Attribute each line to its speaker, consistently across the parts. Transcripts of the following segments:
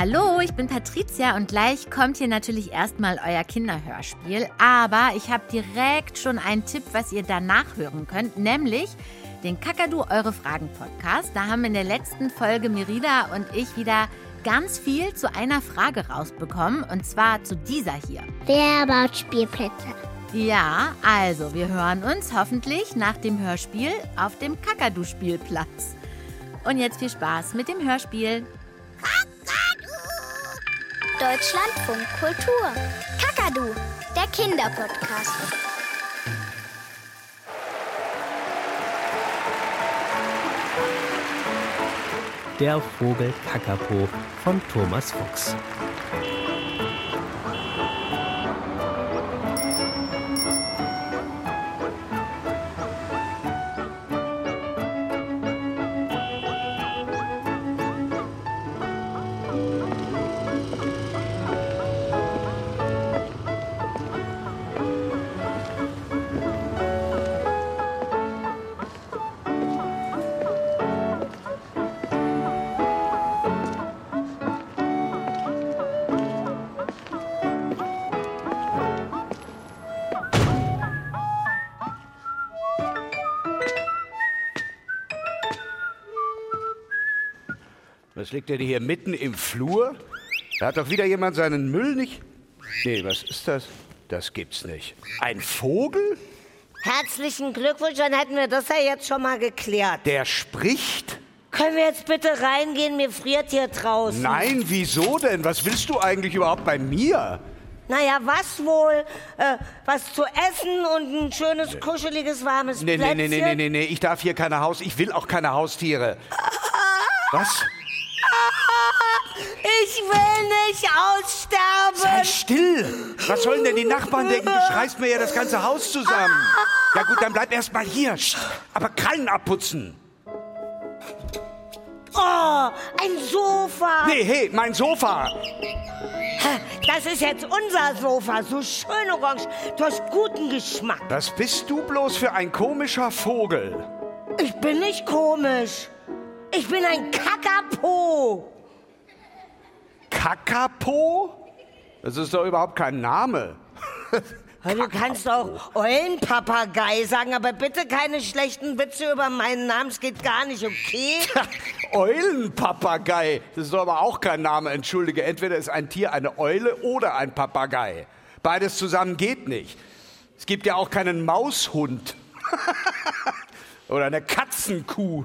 Speaker 1: Hallo, ich bin Patricia und gleich kommt hier natürlich erstmal euer Kinderhörspiel. Aber ich habe direkt schon einen Tipp, was ihr danach hören könnt, nämlich den Kakadu Eure Fragen Podcast. Da haben in der letzten Folge Merida und ich wieder ganz viel zu einer Frage rausbekommen, und zwar zu dieser hier.
Speaker 2: Wer baut Spielplätze?
Speaker 1: Ja, also wir hören uns hoffentlich nach dem Hörspiel auf dem Kakadu-Spielplatz. Und jetzt viel Spaß mit dem Hörspiel.
Speaker 2: Deutschlandfunk Kultur. Kakadu, der Kinderpodcast.
Speaker 3: Der Vogel Kakapo von Thomas Fuchs.
Speaker 4: Was liegt denn hier mitten im Flur? Da hat doch wieder jemand seinen Müll nicht... Nee, was ist das? Das gibt's nicht. Ein Vogel?
Speaker 5: Herzlichen Glückwunsch, dann hätten wir das ja jetzt schon mal geklärt.
Speaker 4: Der spricht?
Speaker 5: Können wir jetzt bitte reingehen? Mir friert hier draußen.
Speaker 4: Nein, wieso denn? Was willst du eigentlich überhaupt bei mir?
Speaker 5: Naja, was wohl? Was zu essen und ein schönes, kuscheliges, warmes Plätzchen?
Speaker 4: Nee. Ich darf hier keine Ich will auch keine Haustiere. Was?
Speaker 5: Ich will nicht aussterben.
Speaker 4: Sei still! Was sollen denn die Nachbarn denken? Du schreist mir ja das ganze Haus zusammen. Ja gut, dann bleib erst mal hier. Aber Krallen abputzen.
Speaker 5: Oh, ein Sofa.
Speaker 4: Nee, hey, mein Sofa.
Speaker 5: Das ist jetzt unser Sofa. So schön orange. Du hast guten Geschmack.
Speaker 4: Was bist du bloß für ein komischer Vogel?
Speaker 5: Ich bin nicht komisch. Ich bin ein Kakapo.
Speaker 4: Kakapo? Das ist doch überhaupt kein Name.
Speaker 5: Du kannst auch Eulenpapagei sagen, aber bitte keine schlechten Witze über meinen Namen. Es geht gar nicht, okay?
Speaker 4: Eulenpapagei. Das ist doch aber auch kein Name, entschuldige. Entweder ist ein Tier eine Eule oder ein Papagei. Beides zusammen geht nicht. Es gibt ja auch keinen Maushund. Oder eine Katzenkuh.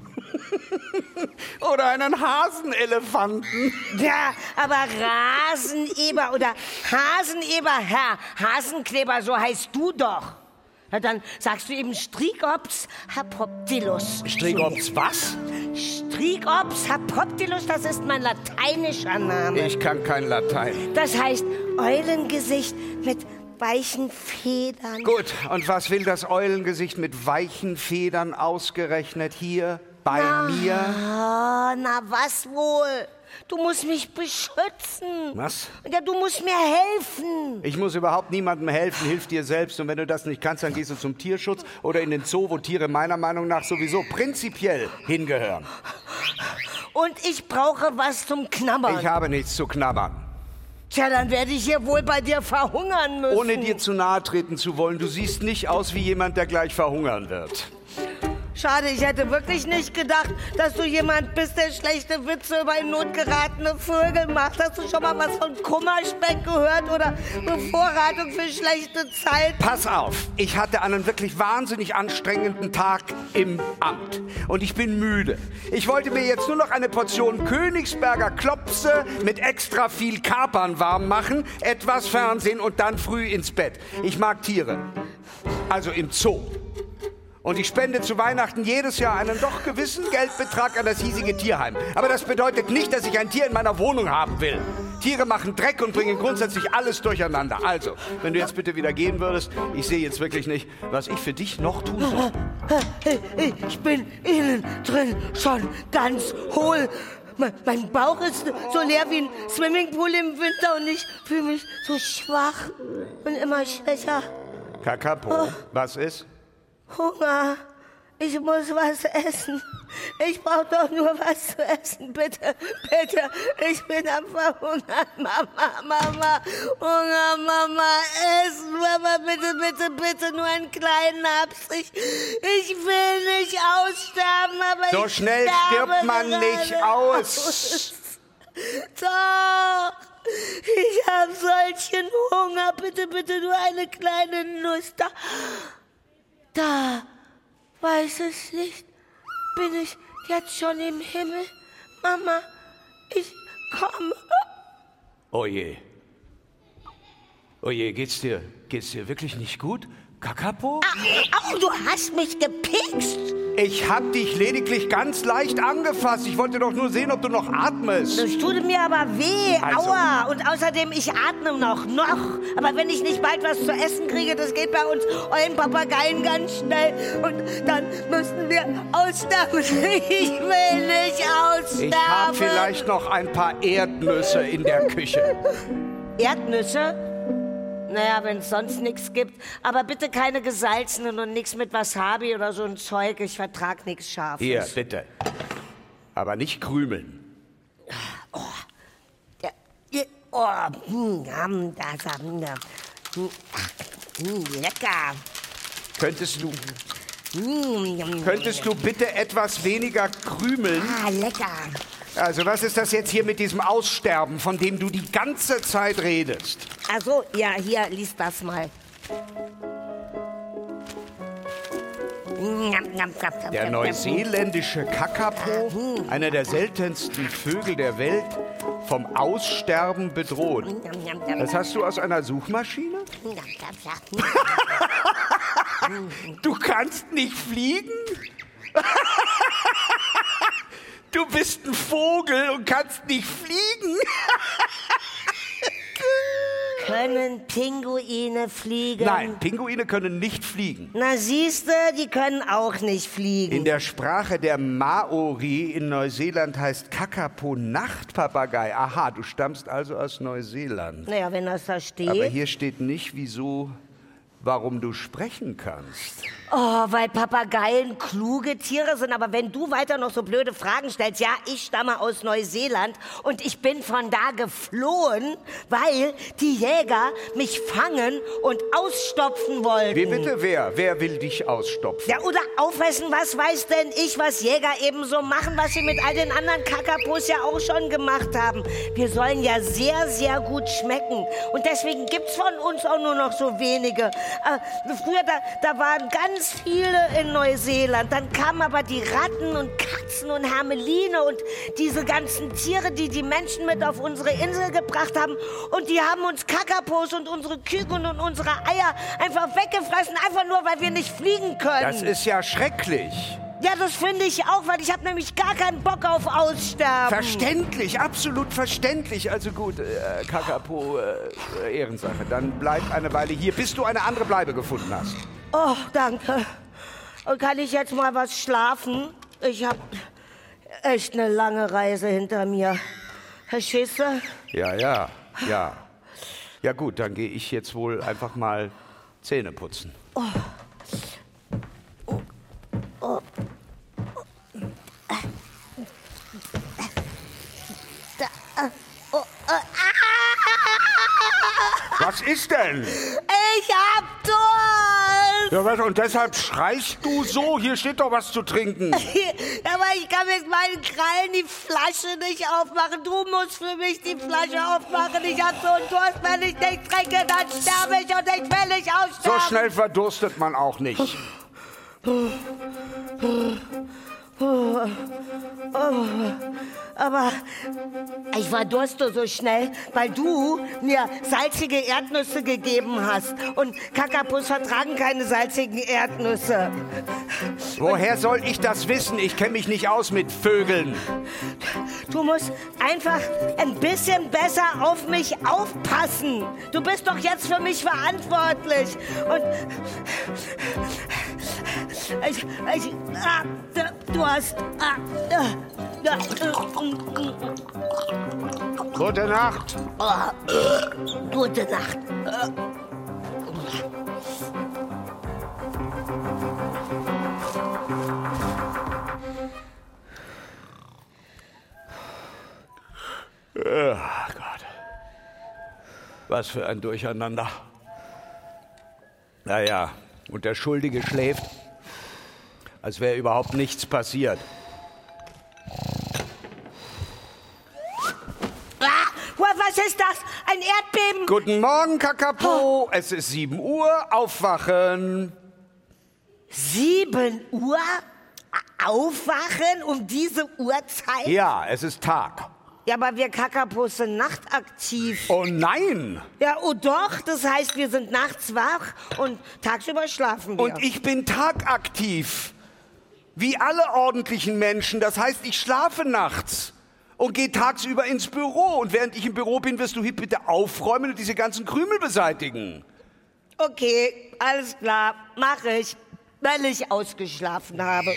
Speaker 4: Oder einen Hasenelefanten.
Speaker 5: Ja, aber Raseneber oder Haseneber, Herr Hasenkleber, so heißt du doch. Na, dann sagst du eben Strikops Hapoptilus.
Speaker 4: Strikops was?
Speaker 5: Strikops Hapoptilus, das ist mein lateinischer Name.
Speaker 4: Ich kann kein Latein.
Speaker 5: Das heißt Eulengesicht mit weichen Federn.
Speaker 4: Gut, und was will das Eulengesicht mit weichen Federn ausgerechnet hier bei mir?
Speaker 5: Na, was wohl? Du musst mich beschützen.
Speaker 4: Was?
Speaker 5: Ja, du musst mir helfen.
Speaker 4: Ich muss überhaupt niemandem helfen, hilf dir selbst. Und wenn du das nicht kannst, dann gehst du zum Tierschutz oder in den Zoo, wo Tiere meiner Meinung nach sowieso prinzipiell hingehören.
Speaker 5: Und ich brauche was zum Knabbern.
Speaker 4: Ich habe nichts zu knabbern.
Speaker 5: Tja, dann werde ich hier wohl bei dir verhungern müssen.
Speaker 4: Ohne dir zu nahe treten zu wollen, du siehst nicht aus wie jemand, der gleich verhungern wird.
Speaker 5: Schade, ich hätte wirklich nicht gedacht, dass du jemand bist, der schlechte Witze über in Not geratene Vögel macht. Hast du schon mal was von Kummerspeck gehört oder Bevorratung für schlechte Zeit?
Speaker 4: Pass auf, ich hatte einen wirklich wahnsinnig anstrengenden Tag im Amt. Und ich bin müde. Ich wollte mir jetzt nur noch eine Portion Königsberger Klopse mit extra viel Kapern warm machen, etwas Fernsehen und dann früh ins Bett. Ich mag Tiere. Also im Zoo. Und ich spende zu Weihnachten jedes Jahr einen doch gewissen Geldbetrag an das hiesige Tierheim. Aber das bedeutet nicht, dass ich ein Tier in meiner Wohnung haben will. Tiere machen Dreck und bringen grundsätzlich alles durcheinander. Also, wenn du jetzt bitte wieder gehen würdest, ich sehe jetzt wirklich nicht, was ich für dich noch tun soll.
Speaker 5: Ich bin innen drin schon ganz hohl. Mein Bauch ist so leer wie ein Swimmingpool im Winter und ich fühle mich so schwach und immer schwächer.
Speaker 4: Kakapo, was ist?
Speaker 5: Hunger. Ich muss was essen. Ich brauche doch nur was zu essen, bitte, bitte. Ich bin am Verhungern, Mama. Hunger, Mama, essen, Mama, bitte, bitte, bitte, nur einen kleinen Haps. Ich will nicht aussterben, aber
Speaker 4: so
Speaker 5: ich
Speaker 4: schnell stirbt man nicht aus.
Speaker 5: Doch, ich habe solchen Hunger. Bitte, bitte, nur eine kleine Nuss. Da, weißes Licht. Bin ich jetzt schon im Himmel? Mama, ich komme.
Speaker 4: Oje. Oje, geht's dir wirklich nicht gut? Kakapo?
Speaker 5: Au, du hast mich gepikst.
Speaker 4: Ich hab dich lediglich ganz leicht angefasst. Ich wollte doch nur sehen, ob du noch atmest.
Speaker 5: Das tut mir aber weh.
Speaker 4: Also.
Speaker 5: Aua. Und außerdem, ich atme noch. Aber wenn ich nicht bald was zu essen kriege, das geht bei uns euren Papageien ganz schnell. Und dann müssen wir aussterben. Ich will nicht aussterben.
Speaker 4: Ich hab vielleicht noch ein paar Erdnüsse in der Küche.
Speaker 5: Erdnüsse? Naja, wenn es sonst nichts gibt. Aber bitte keine gesalzenen und nichts mit Wasabi oder so ein Zeug. Ich vertrag nichts Scharfes.
Speaker 4: Hier, bitte. Aber nicht krümeln.
Speaker 5: Lecker.
Speaker 4: Könntest du bitte etwas weniger krümeln?
Speaker 5: Lecker.
Speaker 4: Also, was ist das jetzt hier mit diesem Aussterben, von dem du die ganze Zeit redest?
Speaker 5: Also, ja, hier, lies das mal.
Speaker 4: Der neuseeländische Kakapo, einer der seltensten Vögel der Welt, vom Aussterben bedroht. Das hast du aus einer Suchmaschine? Du kannst nicht fliegen? Du bist ein Vogel und kannst nicht fliegen?
Speaker 5: Können Pinguine fliegen?
Speaker 4: Nein, Pinguine können nicht fliegen.
Speaker 5: Na siehste, die können auch nicht fliegen.
Speaker 4: In der Sprache der Maori in Neuseeland heißt Kakapo Nachtpapagei. Aha, du stammst also aus Neuseeland.
Speaker 5: Naja, wenn das da steht.
Speaker 4: Aber hier steht nicht, warum du sprechen kannst.
Speaker 5: Oh, weil Papageien kluge Tiere sind. Aber wenn du weiter noch so blöde Fragen stellst, ja, ich stamme aus Neuseeland und ich bin von da geflohen, weil die Jäger mich fangen und ausstopfen wollten.
Speaker 4: Wie bitte wer? Wer will dich ausstopfen?
Speaker 5: Ja, oder aufessen, was weiß denn ich, was Jäger eben so machen, was sie mit all den anderen Kakapos ja auch schon gemacht haben. Wir sollen ja sehr, sehr gut schmecken. Und deswegen gibt's von uns auch nur noch so wenige. Früher, da waren ganz viele in Neuseeland. Dann kamen aber die Ratten und Katzen und Hermeline und diese ganzen Tiere, die die Menschen mit auf unsere Insel gebracht haben. Und die haben uns Kakapos und unsere Küken und unsere Eier einfach weggefressen, einfach nur, weil wir nicht fliegen können.
Speaker 4: Das ist ja schrecklich.
Speaker 5: Ja, das finde ich auch, weil ich habe nämlich gar keinen Bock auf Aussterben.
Speaker 4: Verständlich, absolut verständlich. Also gut, Kakapo, Ehrensache. Dann bleib eine Weile hier, bis du eine andere Bleibe gefunden hast.
Speaker 5: Oh, danke. Und kann ich jetzt mal was schlafen? Ich habe echt eine lange Reise hinter mir. Verstehst du?
Speaker 4: Ja. Ja gut, dann gehe ich jetzt wohl einfach mal Zähne putzen. Was ist denn?
Speaker 5: Ich hab Durst!
Speaker 4: Ja, was, und deshalb schreist du so? Hier steht doch was zu trinken.
Speaker 5: Aber ich kann mit meinen Krallen die Flasche nicht aufmachen. Du musst für mich die Flasche aufmachen. Ich hab so einen Durst, wenn ich nicht trinke, dann sterbe ich und ich will nicht aussterben.
Speaker 4: So schnell verdurstet man auch nicht.
Speaker 5: Aber ich verdurste so schnell, weil du mir salzige Erdnüsse gegeben hast. Und Kakapos vertragen keine salzigen Erdnüsse.
Speaker 4: Woher soll ich das wissen? Ich kenne mich nicht aus mit Vögeln.
Speaker 5: Du musst einfach ein bisschen besser auf mich aufpassen. Du bist doch jetzt für mich verantwortlich. Und du hast...
Speaker 4: Gute Nacht.
Speaker 5: Gute Nacht.
Speaker 4: Oh Gott. Was für ein Durcheinander. Naja, und der Schuldige schläft, als wäre überhaupt nichts passiert.
Speaker 5: Was ist das? Ein Erdbeben?
Speaker 4: Guten Morgen, Kakapo. Es ist 7 Uhr. Aufwachen.
Speaker 5: 7 Uhr? Aufwachen um diese Uhrzeit?
Speaker 4: Ja, es ist Tag.
Speaker 5: Ja, aber wir Kakapos sind nachtaktiv.
Speaker 4: Oh nein!
Speaker 5: Ja, oh doch. Das heißt, wir sind nachts wach und tagsüber schlafen wir.
Speaker 4: Und ich bin tagaktiv. Wie alle ordentlichen Menschen. Das heißt, ich schlafe nachts und gehe tagsüber ins Büro. Und während ich im Büro bin, wirst du hier bitte aufräumen und diese ganzen Krümel beseitigen.
Speaker 5: Okay, alles klar. Mache ich, weil ich ausgeschlafen habe.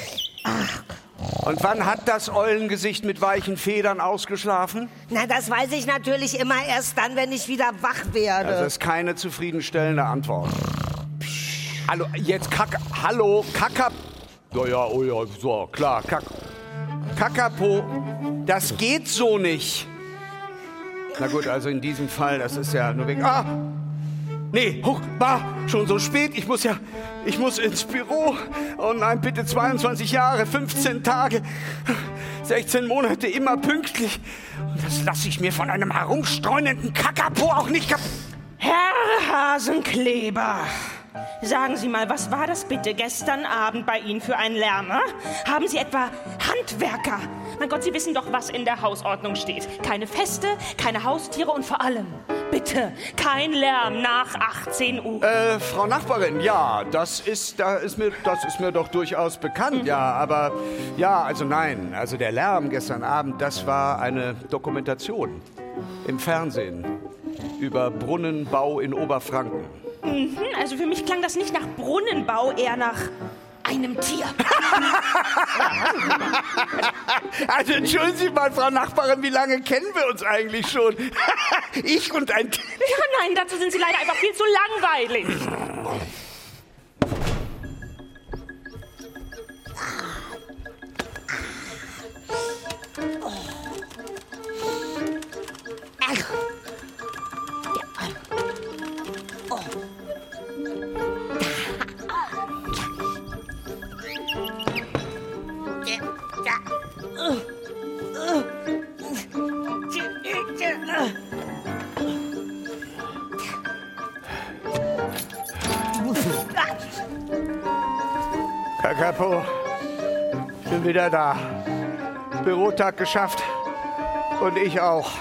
Speaker 4: Und wann hat das Eulengesicht mit weichen Federn ausgeschlafen?
Speaker 5: Na, das weiß ich natürlich immer erst dann, wenn ich wieder wach werde.
Speaker 4: Das ist keine zufriedenstellende Antwort. Hallo, jetzt Hallo, oh ja, so, klar, Kakapo, das geht so nicht. Na gut, also in diesem Fall, das ist ja nur wegen... Nee, war schon so spät, ich muss ins Büro. Oh nein, bitte 22 Jahre, 15 Tage, 16 Monate, immer pünktlich. Und das lasse ich mir von einem herumstreunenden Kakapo auch nicht
Speaker 6: Herr Hasenkleber, sagen Sie mal, was war das bitte gestern Abend bei Ihnen für ein Lärm? Haben Sie etwa Handwerker? Mein Gott, Sie wissen doch, was in der Hausordnung steht. Keine Feste, keine Haustiere und vor allem, bitte, kein Lärm nach 18 Uhr.
Speaker 4: Frau Nachbarin, ja, das ist mir doch durchaus bekannt, ja, aber, ja, also nein, also der Lärm gestern Abend, das war eine Dokumentation im Fernsehen über Brunnenbau in Oberfranken.
Speaker 6: Also für mich klang das nicht nach Brunnenbau, eher nach einem Tier.
Speaker 4: Also entschuldigen Sie mal, Frau Nachbarin, wie lange kennen wir uns eigentlich schon? Ich und ein Tier.
Speaker 6: Ja, nein, dazu sind Sie leider einfach viel zu langweilig.
Speaker 4: Kakapo, bin wieder da. Bürotag geschafft. Und ich auch.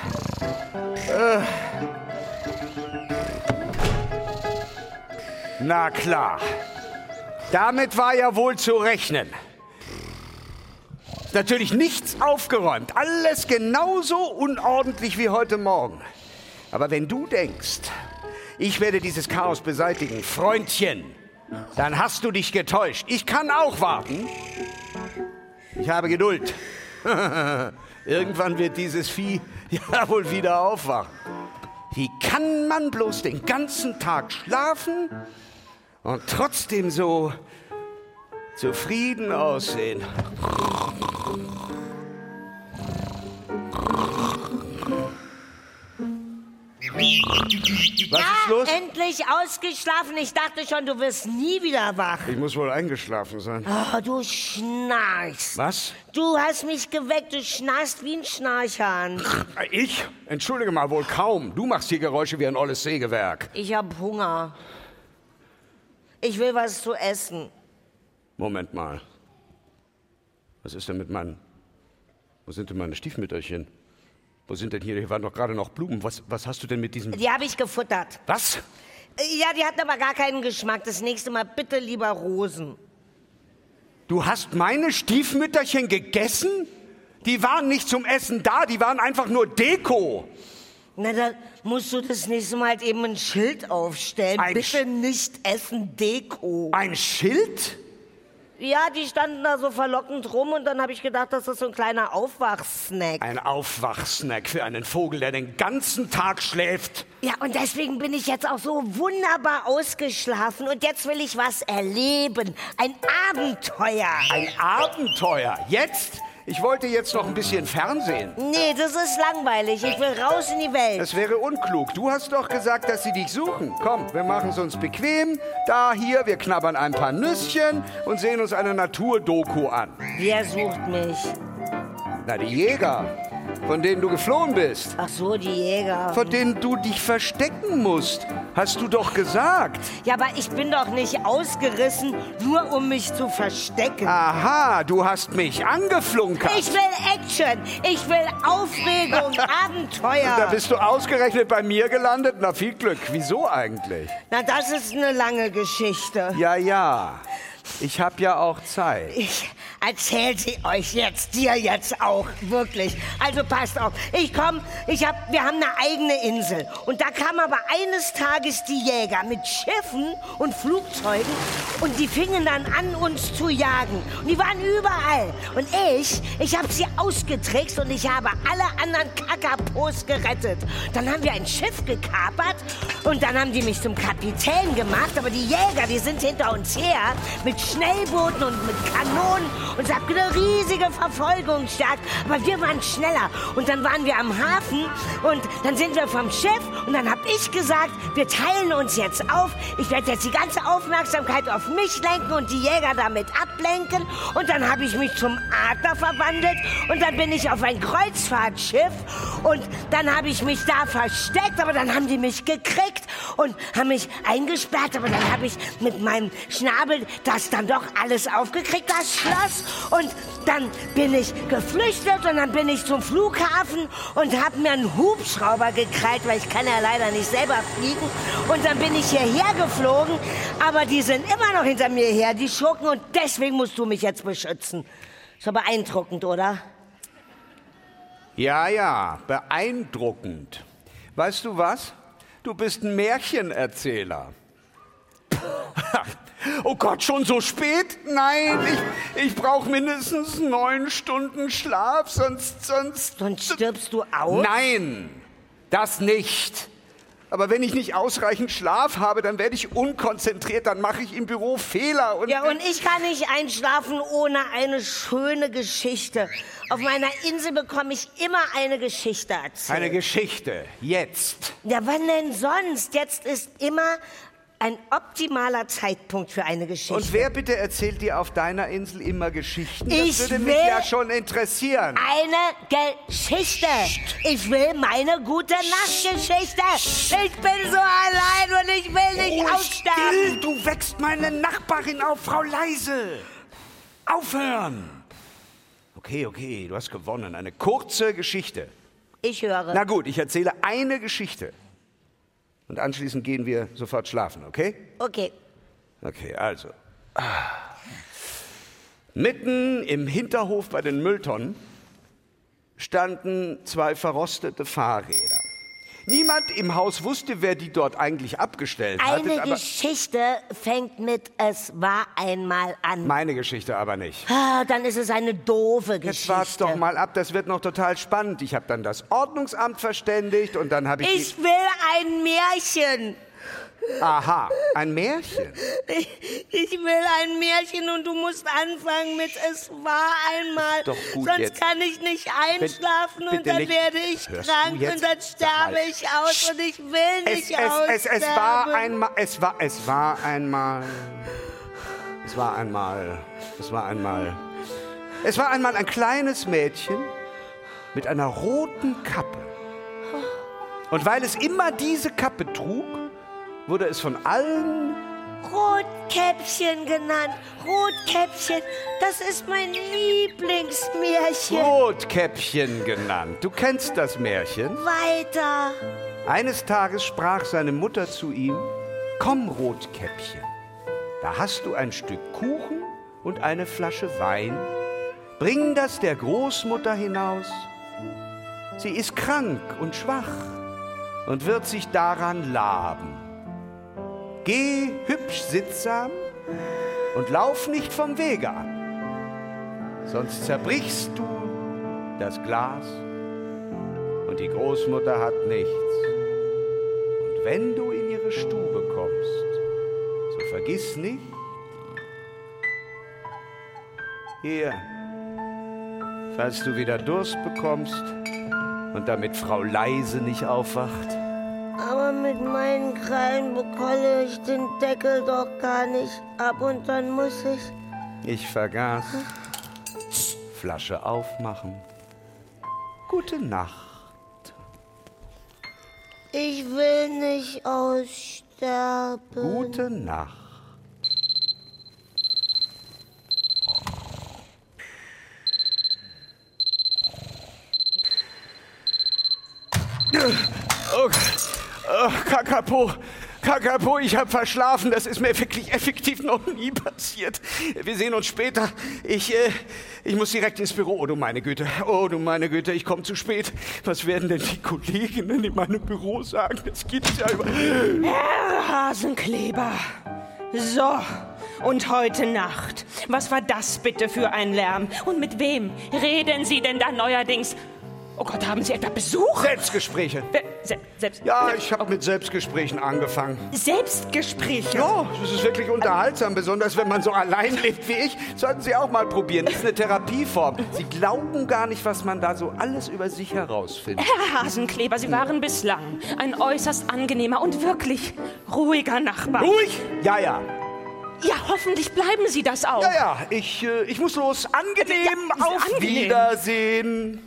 Speaker 4: Na klar. Damit war ja wohl zu rechnen. Natürlich nichts aufgeräumt. Alles genauso unordentlich wie heute Morgen. Aber wenn du denkst, ich werde dieses Chaos beseitigen, Freundchen, dann hast du dich getäuscht. Ich kann auch warten. Ich habe Geduld. Irgendwann wird dieses Vieh ja wohl wieder aufwachen. Wie kann man bloß den ganzen Tag schlafen und trotzdem so zufrieden aussehen? Was ist los?
Speaker 5: Endlich ausgeschlafen. Ich dachte schon, du wirst nie wieder wach.
Speaker 4: Ich muss wohl eingeschlafen sein.
Speaker 5: Oh, du schnarchst.
Speaker 4: Was?
Speaker 5: Du hast mich geweckt. Du schnarchst wie ein Schnarchhahn.
Speaker 4: Ich? Entschuldige mal, wohl kaum. Du machst hier Geräusche wie ein olles Sägewerk.
Speaker 5: Ich hab Hunger. Ich will was zu essen.
Speaker 4: Moment mal. Was ist denn mit meinen... Wo sind denn meine Stiefmütterchen? Wo sind denn hier waren doch gerade noch Blumen. Was hast du denn mit diesem...
Speaker 5: Die habe ich gefuttert.
Speaker 4: Was?
Speaker 5: Ja, die hatten aber gar keinen Geschmack. Das nächste Mal bitte lieber Rosen.
Speaker 4: Du hast meine Stiefmütterchen gegessen? Die waren nicht zum Essen da, die waren einfach nur Deko.
Speaker 5: Na, da musst du das nächste Mal halt eben ein Schild aufstellen. Bitte nicht essen, Deko.
Speaker 4: Ein Schild?
Speaker 5: Ja, die standen da so verlockend rum und dann habe ich gedacht, das ist so ein kleiner Aufwachsnack.
Speaker 4: Ein Aufwachsnack für einen Vogel, der den ganzen Tag schläft.
Speaker 5: Ja, und deswegen bin ich jetzt auch so wunderbar ausgeschlafen und jetzt will ich was erleben. Ein Abenteuer.
Speaker 4: Ein Abenteuer? Jetzt? Ich wollte jetzt noch ein bisschen Fernsehen.
Speaker 5: Nee, das ist langweilig. Ich will raus in die Welt.
Speaker 4: Das wäre unklug. Du hast doch gesagt, dass sie dich suchen. Komm, wir machen es uns bequem. Da, hier, wir knabbern ein paar Nüsschen und sehen uns eine Naturdoku an.
Speaker 5: Wer sucht mich?
Speaker 4: Na, die Jäger, von denen du geflohen bist.
Speaker 5: Ach so, die Jäger.
Speaker 4: Von denen du dich verstecken musst. Hast du doch gesagt.
Speaker 5: Ja, aber ich bin doch nicht ausgerissen, nur um mich zu verstecken.
Speaker 4: Aha, du hast mich angeflunkert.
Speaker 5: Ich will Action, ich will Aufregung, Abenteuer.
Speaker 4: Da bist du ausgerechnet bei mir gelandet? Na, viel Glück. Wieso eigentlich?
Speaker 5: Na, das ist eine lange Geschichte.
Speaker 4: Ja. Ich hab ja auch Zeit.
Speaker 5: Ich erzähl sie euch jetzt, dir jetzt auch, wirklich. Also passt auf, wir haben eine eigene Insel. Und da kamen aber eines Tages die Jäger mit Schiffen und Flugzeugen und die fingen dann an, uns zu jagen. Und die waren überall. Und ich habe sie ausgetrickst und ich habe alle anderen Kakapos gerettet. Dann haben wir ein Schiff gekapert und dann haben die mich zum Kapitän gemacht. Aber die Jäger, die sind hinter uns her mit Schnellbooten und mit Kanonen und es gab eine riesige Verfolgungsjagd, aber wir waren schneller und dann waren wir am Hafen und dann sind wir vom Schiff und dann habe ich gesagt, wir teilen uns jetzt auf, ich werde jetzt die ganze Aufmerksamkeit auf mich lenken und die Jäger damit ablenken und dann habe ich mich zum Adler verwandelt und dann bin ich auf ein Kreuzfahrtschiff und dann habe ich mich da versteckt, aber dann haben die mich gekriegt und haben mich eingesperrt, aber dann habe ich mit meinem Schnabel das dann doch alles aufgekriegt, das Schloss. Und dann bin ich geflüchtet und dann bin ich zum Flughafen und habe mir einen Hubschrauber gekrallt, weil ich kann ja leider nicht selber fliegen. Und dann bin ich hierher geflogen, aber die sind immer noch hinter mir her, die Schurken, und deswegen musst du mich jetzt beschützen. Ist doch beeindruckend, oder?
Speaker 4: Ja, beeindruckend. Weißt du was? Du bist ein Märchenerzähler. Oh Gott, schon so spät? Nein, ich brauche mindestens 9 Stunden Schlaf, sonst...
Speaker 5: Sonst stirbst du aus?
Speaker 4: Nein, das nicht. Aber wenn ich nicht ausreichend Schlaf habe, dann werde ich unkonzentriert, dann mache ich im Büro Fehler. Und
Speaker 5: ich kann nicht einschlafen ohne eine schöne Geschichte. Auf meiner Insel bekomme ich immer eine Geschichte erzählt.
Speaker 4: Eine Geschichte, jetzt.
Speaker 5: Ja, wann denn sonst? Jetzt ist immer ein optimaler Zeitpunkt für eine Geschichte.
Speaker 4: Und wer bitte erzählt dir auf deiner Insel immer Geschichten? Das
Speaker 5: Ich
Speaker 4: würde mich
Speaker 5: will
Speaker 4: ja schon interessieren.
Speaker 5: Eine Geschichte. Ich will meine gute Nachtgeschichte. Ich bin so allein und ich will nicht aussterben.
Speaker 4: Still, du wächst meine Nachbarin auf, Frau Leise. Aufhören. Okay, du hast gewonnen. Eine kurze Geschichte.
Speaker 5: Ich höre.
Speaker 4: Na gut, ich erzähle eine Geschichte. Und anschließend gehen wir sofort schlafen, okay?
Speaker 5: Okay.
Speaker 4: Okay, also. Mitten im Hinterhof bei den Mülltonnen standen 2 verrostete Fahrräder. Niemand im Haus wusste, wer die dort eigentlich abgestellt hatte.
Speaker 5: Eine Geschichte fängt mit "Es war einmal" an.
Speaker 4: Meine Geschichte aber nicht.
Speaker 5: Dann ist es eine doofe
Speaker 4: Jetzt
Speaker 5: Geschichte.
Speaker 4: wart's doch mal ab, das wird noch total spannend. Ich habe dann das Ordnungsamt verständigt und dann habe ich...
Speaker 5: Ich will ein Märchen.
Speaker 4: Aha, ein Märchen.
Speaker 5: Ich will ein Märchen und du musst anfangen mit "Es war einmal".
Speaker 4: Doch gut
Speaker 5: Sonst
Speaker 4: jetzt.
Speaker 5: kann ich nicht einschlafen und
Speaker 4: Bitte
Speaker 5: dann
Speaker 4: nicht.
Speaker 5: werde ich
Speaker 4: Hörst
Speaker 5: krank
Speaker 4: du jetzt?
Speaker 5: und dann
Speaker 4: Sag mal.
Speaker 5: sterbe ich aus und ich will nicht aussterben.
Speaker 4: Es war einmal ein kleines Mädchen mit einer roten Kappe. Und weil es immer diese Kappe trug, wurde es von allen
Speaker 5: Rotkäppchen genannt. Rotkäppchen, das ist mein Lieblingsmärchen.
Speaker 4: Rotkäppchen genannt. Du kennst das Märchen?
Speaker 5: Weiter.
Speaker 4: Eines Tages sprach seine Mutter zu ihm: Komm, Rotkäppchen, da hast du ein Stück Kuchen und eine Flasche Wein. Bring das der Großmutter hinaus. Sie ist krank und schwach und wird sich daran laben. Geh hübsch sittsam und lauf nicht vom Wege ab, sonst zerbrichst du das Glas und die Großmutter hat nichts. Und wenn du in ihre Stube kommst, so vergiss nicht, hier, falls du wieder Durst bekommst und damit Frau Leise nicht aufwacht.
Speaker 5: Aber mit meinen Krallen bekomme ich den Deckel doch gar nicht ab und dann muss ich...
Speaker 4: Ich vergaß. Flasche aufmachen. Gute Nacht.
Speaker 5: Ich will nicht aussterben.
Speaker 4: Gute Nacht. Oh, Kakapo, ich habe verschlafen. Das ist mir wirklich effektiv noch nie passiert. Wir sehen uns später. Ich muss direkt ins Büro. Oh du meine Güte, ich komme zu spät. Was werden denn die Kolleginnen in meinem Büro sagen? Das gibt's ja über...
Speaker 6: Herr Hasenkleber. So, und heute Nacht. Was war das bitte für ein Lärm? Und mit wem reden Sie denn da neuerdings? Oh Gott, haben Sie etwa Besuch?
Speaker 4: Selbstgespräche. Ich habe mit Selbstgesprächen angefangen.
Speaker 6: Selbstgespräche?
Speaker 4: Ja, das ist wirklich unterhaltsam, besonders wenn man so allein lebt wie ich. Sollten Sie auch mal probieren. Das ist eine Therapieform. Sie glauben gar nicht, was man da so alles über sich herausfindet.
Speaker 6: Herr Hasenkleber, Sie waren bislang ein äußerst angenehmer und wirklich ruhiger Nachbar.
Speaker 4: Ruhig? Ja.
Speaker 6: Ja, hoffentlich bleiben Sie das auch.
Speaker 4: Ja, ich muss los. Angenehm, auf Wiedersehen.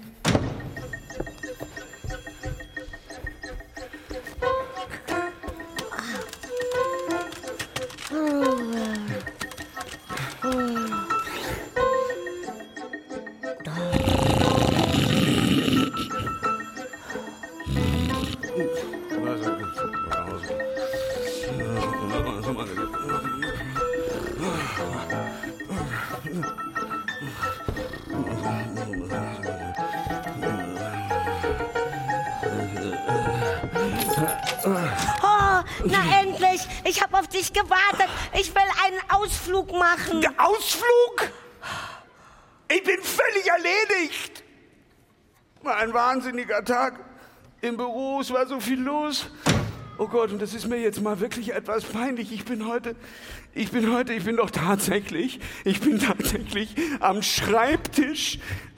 Speaker 5: Na endlich! Ich habe auf dich gewartet. Ich will einen Ausflug machen.
Speaker 4: Der Ausflug? Ich bin völlig erledigt. War ein wahnsinniger Tag. Im Büro, es war so viel los. Oh Gott, und das ist mir jetzt mal wirklich etwas peinlich. Ich bin tatsächlich am Schreibtisch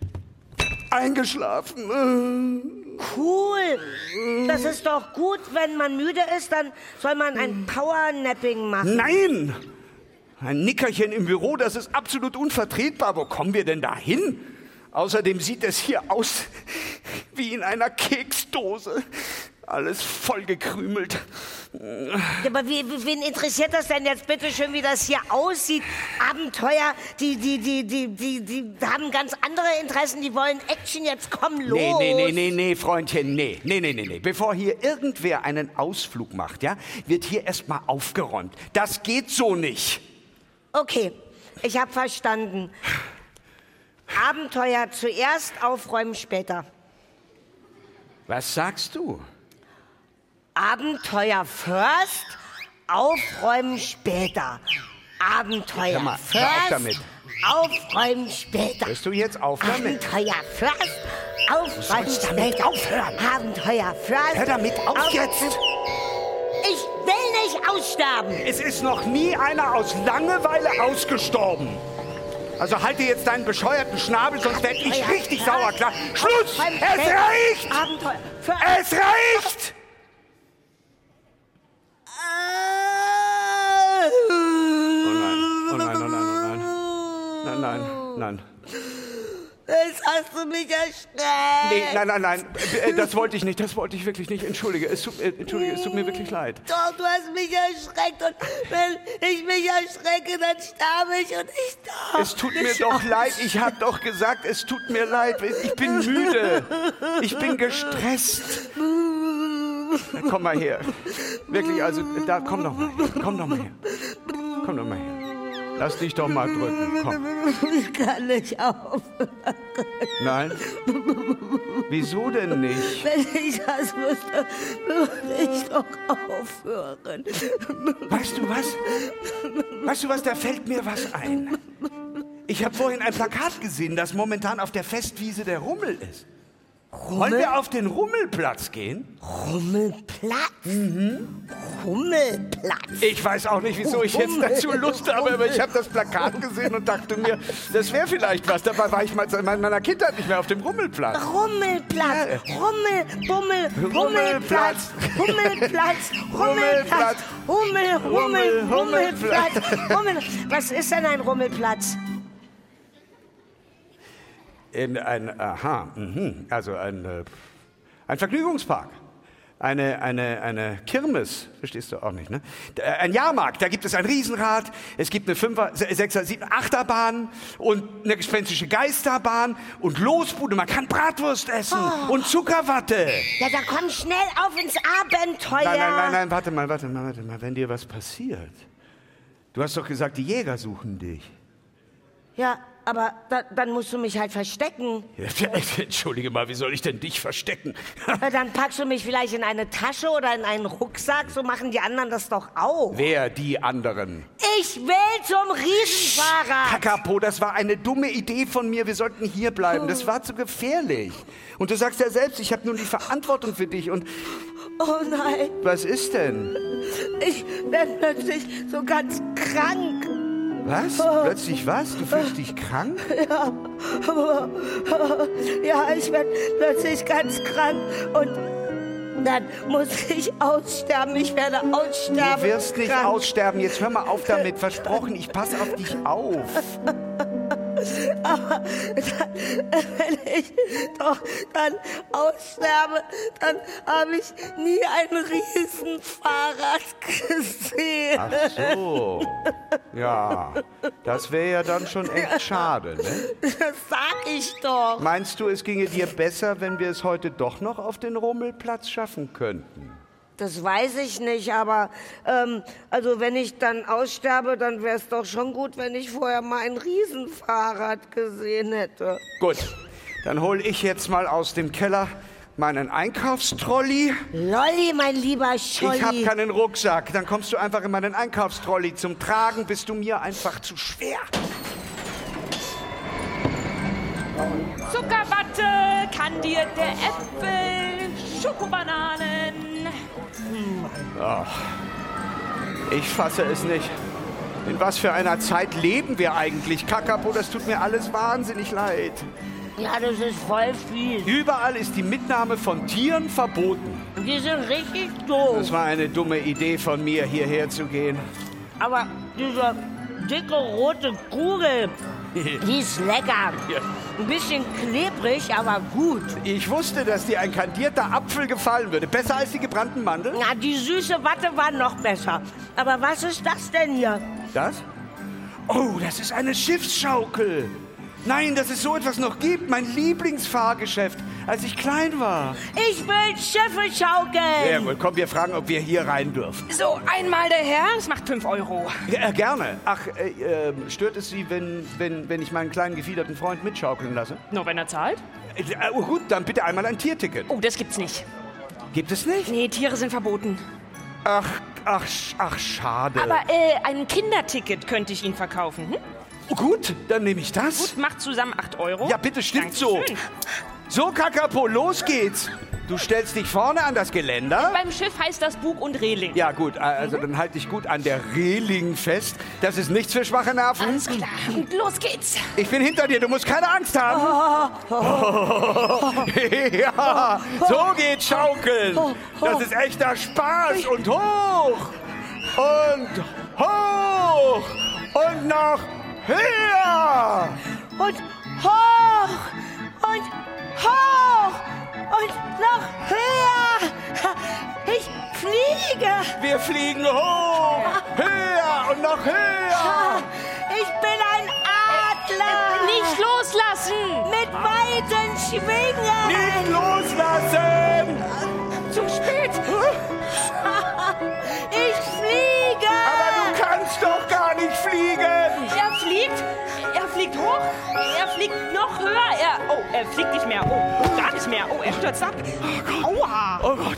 Speaker 4: eingeschlafen.
Speaker 5: Cool. Das ist doch gut, wenn man müde ist, dann soll man ein Powernapping machen.
Speaker 4: Nein! Ein Nickerchen im Büro, das ist absolut unvertretbar. Wo kommen wir denn da hin? Außerdem sieht es hier aus wie in einer Keksdose. Alles vollgekrümelt.
Speaker 5: Ja, aber wen interessiert das denn jetzt bitte schön, wie das hier aussieht? Abenteuer, die haben ganz andere Interessen, die wollen Action, jetzt komm los.
Speaker 4: Nee, Freundchen, nee. Bevor hier irgendwer einen Ausflug macht, ja, wird hier erstmal aufgeräumt. Das geht so nicht.
Speaker 5: Okay, ich habe verstanden. Abenteuer zuerst, aufräumen später.
Speaker 4: Was sagst du?
Speaker 5: Abenteuer first, aufräumen später. Abenteuer
Speaker 4: Mal,
Speaker 5: first,
Speaker 4: hör auf damit.
Speaker 5: Aufräumen später.
Speaker 4: Hörst du jetzt auf damit?
Speaker 5: Abenteuer first, aufräumen später.
Speaker 4: Aufhören.
Speaker 5: Abenteuer first.
Speaker 4: Hör damit auf jetzt.
Speaker 5: Ich will nicht aussterben.
Speaker 4: Es ist noch nie einer aus Langeweile ausgestorben. Also halte jetzt deinen bescheuerten Schnabel, sonst werde ich richtig sauer, klar? Schluss! Es reicht!
Speaker 5: Abenteuer first.
Speaker 4: Es reicht! Nein.
Speaker 5: Jetzt hast du mich erschreckt.
Speaker 4: Nee, nein. Das wollte ich nicht. Das wollte ich wirklich nicht. Entschuldige, es tut mir wirklich leid.
Speaker 5: Doch, du hast mich erschreckt. Und wenn ich mich erschrecke, dann sterbe ich und ich darf.
Speaker 4: Es tut mir doch leid. Ich habe doch gesagt, es tut mir leid. Ich bin müde. Ich bin gestresst. Komm mal her. Wirklich, also, komm doch mal her. Komm doch mal her. Lass dich doch mal drücken, komm.
Speaker 5: Ich kann nicht aufhören.
Speaker 4: Nein? Wieso denn nicht?
Speaker 5: Wenn ich das wüsste, würde ich doch aufhören.
Speaker 4: Weißt du was? Da fällt mir was ein. Ich habe vorhin ein Plakat gesehen, das momentan auf der Festwiese der Rummel ist. Wollen wir auf den Rummelplatz gehen?
Speaker 5: Rummelplatz? Rummelplatz.
Speaker 4: Ich weiß auch nicht, wieso ich jetzt dazu Lust habe, aber ich habe das Plakat gesehen und dachte mir, das wäre vielleicht was. Dabei war ich mal in meiner Kindheit nicht mehr auf dem Rummelplatz.
Speaker 5: Rummelplatz. Rummelplatz. Rummelplatz. Rummelplatz. Rummelplatz. Was ist denn ein Rummelplatz?
Speaker 4: Also ein Vergnügungspark. Eine Kirmes, verstehst du auch nicht, ne? Ein Jahrmarkt, da gibt es ein Riesenrad, es gibt eine 5er, 6er, 7er, 8er-Bahn und eine gespenstische Geisterbahn und Losbude, man kann Bratwurst essen und Zuckerwatte.
Speaker 5: Ja, da komm schnell auf ins Abenteuer.
Speaker 4: Nein, warte mal, wenn dir was passiert. Du hast doch gesagt, die Jäger suchen dich.
Speaker 5: Ja, aber dann musst du mich halt verstecken.
Speaker 4: Ja, entschuldige mal, wie soll ich denn dich verstecken?
Speaker 5: Ja, dann packst du mich vielleicht in eine Tasche oder in einen Rucksack, so machen die anderen das doch auch.
Speaker 4: Wer die anderen?
Speaker 5: Ich will zum Riesenfahrrad.
Speaker 4: Kakapo, das war eine dumme Idee von mir, wir sollten hier bleiben, das war zu gefährlich. Und du sagst ja selbst, ich habe nun die Verantwortung für dich und...
Speaker 5: Oh nein.
Speaker 4: Was ist denn?
Speaker 5: Ich werde plötzlich so ganz krank.
Speaker 4: Was? Plötzlich was? Du fühlst dich krank?
Speaker 5: Ja, ich werde plötzlich ganz krank und dann muss ich aussterben. Ich werde aussterben.
Speaker 4: Du wirst nicht aussterben. Jetzt hör mal auf damit. Versprochen, ich passe auf dich auf.
Speaker 5: Aber wenn ich doch dann aussterbe, dann habe ich nie ein Riesenfahrrad gesehen.
Speaker 4: Ach so. Ja, das wäre ja dann schon echt schade, ne?
Speaker 5: Das sag ich doch.
Speaker 4: Meinst du, es ginge dir besser, wenn wir es heute doch noch auf den Rummelplatz schaffen könnten?
Speaker 5: Das weiß ich nicht, aber also wenn ich dann aussterbe, dann wäre es doch schon gut, wenn ich vorher mal ein Riesenfahrrad gesehen hätte.
Speaker 4: Gut, dann hol ich jetzt mal aus dem Keller meinen Einkaufstrolli.
Speaker 5: Lolli, mein lieber Scholli.
Speaker 4: Ich habe keinen Rucksack. Dann kommst du einfach in meinen Einkaufstrolli. Zum Tragen bist du mir einfach zu schwer.
Speaker 6: Zuckerwatte, kandierte Äpfel, Schokobananen.
Speaker 4: Ach, ich fasse es nicht. In was für einer Zeit leben wir eigentlich? Kakapo, das tut mir alles wahnsinnig leid.
Speaker 5: Ja, das ist voll viel.
Speaker 4: Überall ist die Mitnahme von Tieren verboten.
Speaker 5: Die sind richtig doof.
Speaker 4: Das war eine dumme Idee von mir, hierher zu gehen.
Speaker 5: Aber diese dicke rote Kugel, die ist lecker.
Speaker 4: Ja.
Speaker 5: Ein bisschen klebrig, aber gut.
Speaker 4: Ich wusste, dass dir ein kandierter Apfel gefallen würde. Besser als die gebrannten Mandeln?
Speaker 5: Na, die süße Watte war noch besser. Aber was ist das denn hier?
Speaker 4: Das? Oh, das ist eine Schiffsschaukel. Nein, dass es so etwas noch gibt. Mein Lieblingsfahrgeschäft, als ich klein war.
Speaker 5: Ich will Schiffe schaukeln.
Speaker 4: Ja, wohl, komm, wir fragen, ob wir hier rein dürfen.
Speaker 6: So, einmal der Herr, das macht 5 Euro.
Speaker 4: Ja, gerne. Ach, stört es Sie, wenn ich meinen kleinen gefiederten Freund mitschaukeln lasse?
Speaker 6: Nur wenn er zahlt?
Speaker 4: Gut, dann bitte einmal ein Tierticket.
Speaker 6: Oh, das gibt's nicht.
Speaker 4: Gibt es nicht?
Speaker 6: Nee, Tiere sind verboten.
Speaker 4: Ach, schade.
Speaker 6: Aber ein Kinderticket könnte ich Ihnen verkaufen. Hm?
Speaker 4: Gut, dann nehme ich das.
Speaker 6: Gut, macht zusammen 8 Euro.
Speaker 4: Ja, bitte, stimmt
Speaker 6: Dankeschön.
Speaker 4: so. So, Kakapo, los geht's. Du stellst dich vorne an das Geländer.
Speaker 6: Beim Schiff heißt das Bug und Reling.
Speaker 4: Ja, gut, also dann halte dich gut an der Reling fest. Das ist nichts für schwache Nerven.
Speaker 6: Alles klar. Und los geht's.
Speaker 4: Ich bin hinter dir, du musst keine Angst haben. Ja, so geht Schaukeln. Das ist echter Spaß. Und hoch. Und hoch. Und noch höher.
Speaker 5: Und hoch. Und hoch. Und noch höher. Ich fliege.
Speaker 4: Wir fliegen hoch. Höher und noch höher.
Speaker 5: Ich bin ein Adler.
Speaker 6: Nicht loslassen.
Speaker 5: Mit weiten Schwingen.
Speaker 4: Nicht loslassen.
Speaker 6: Zu spät.
Speaker 5: Ich fliege.
Speaker 4: Aber du kannst doch gar nicht fliegen.
Speaker 6: Er fliegt hoch, er fliegt noch höher, er fliegt nicht mehr, gar nicht mehr, er stürzt ab. Aua!
Speaker 4: Oh Gott,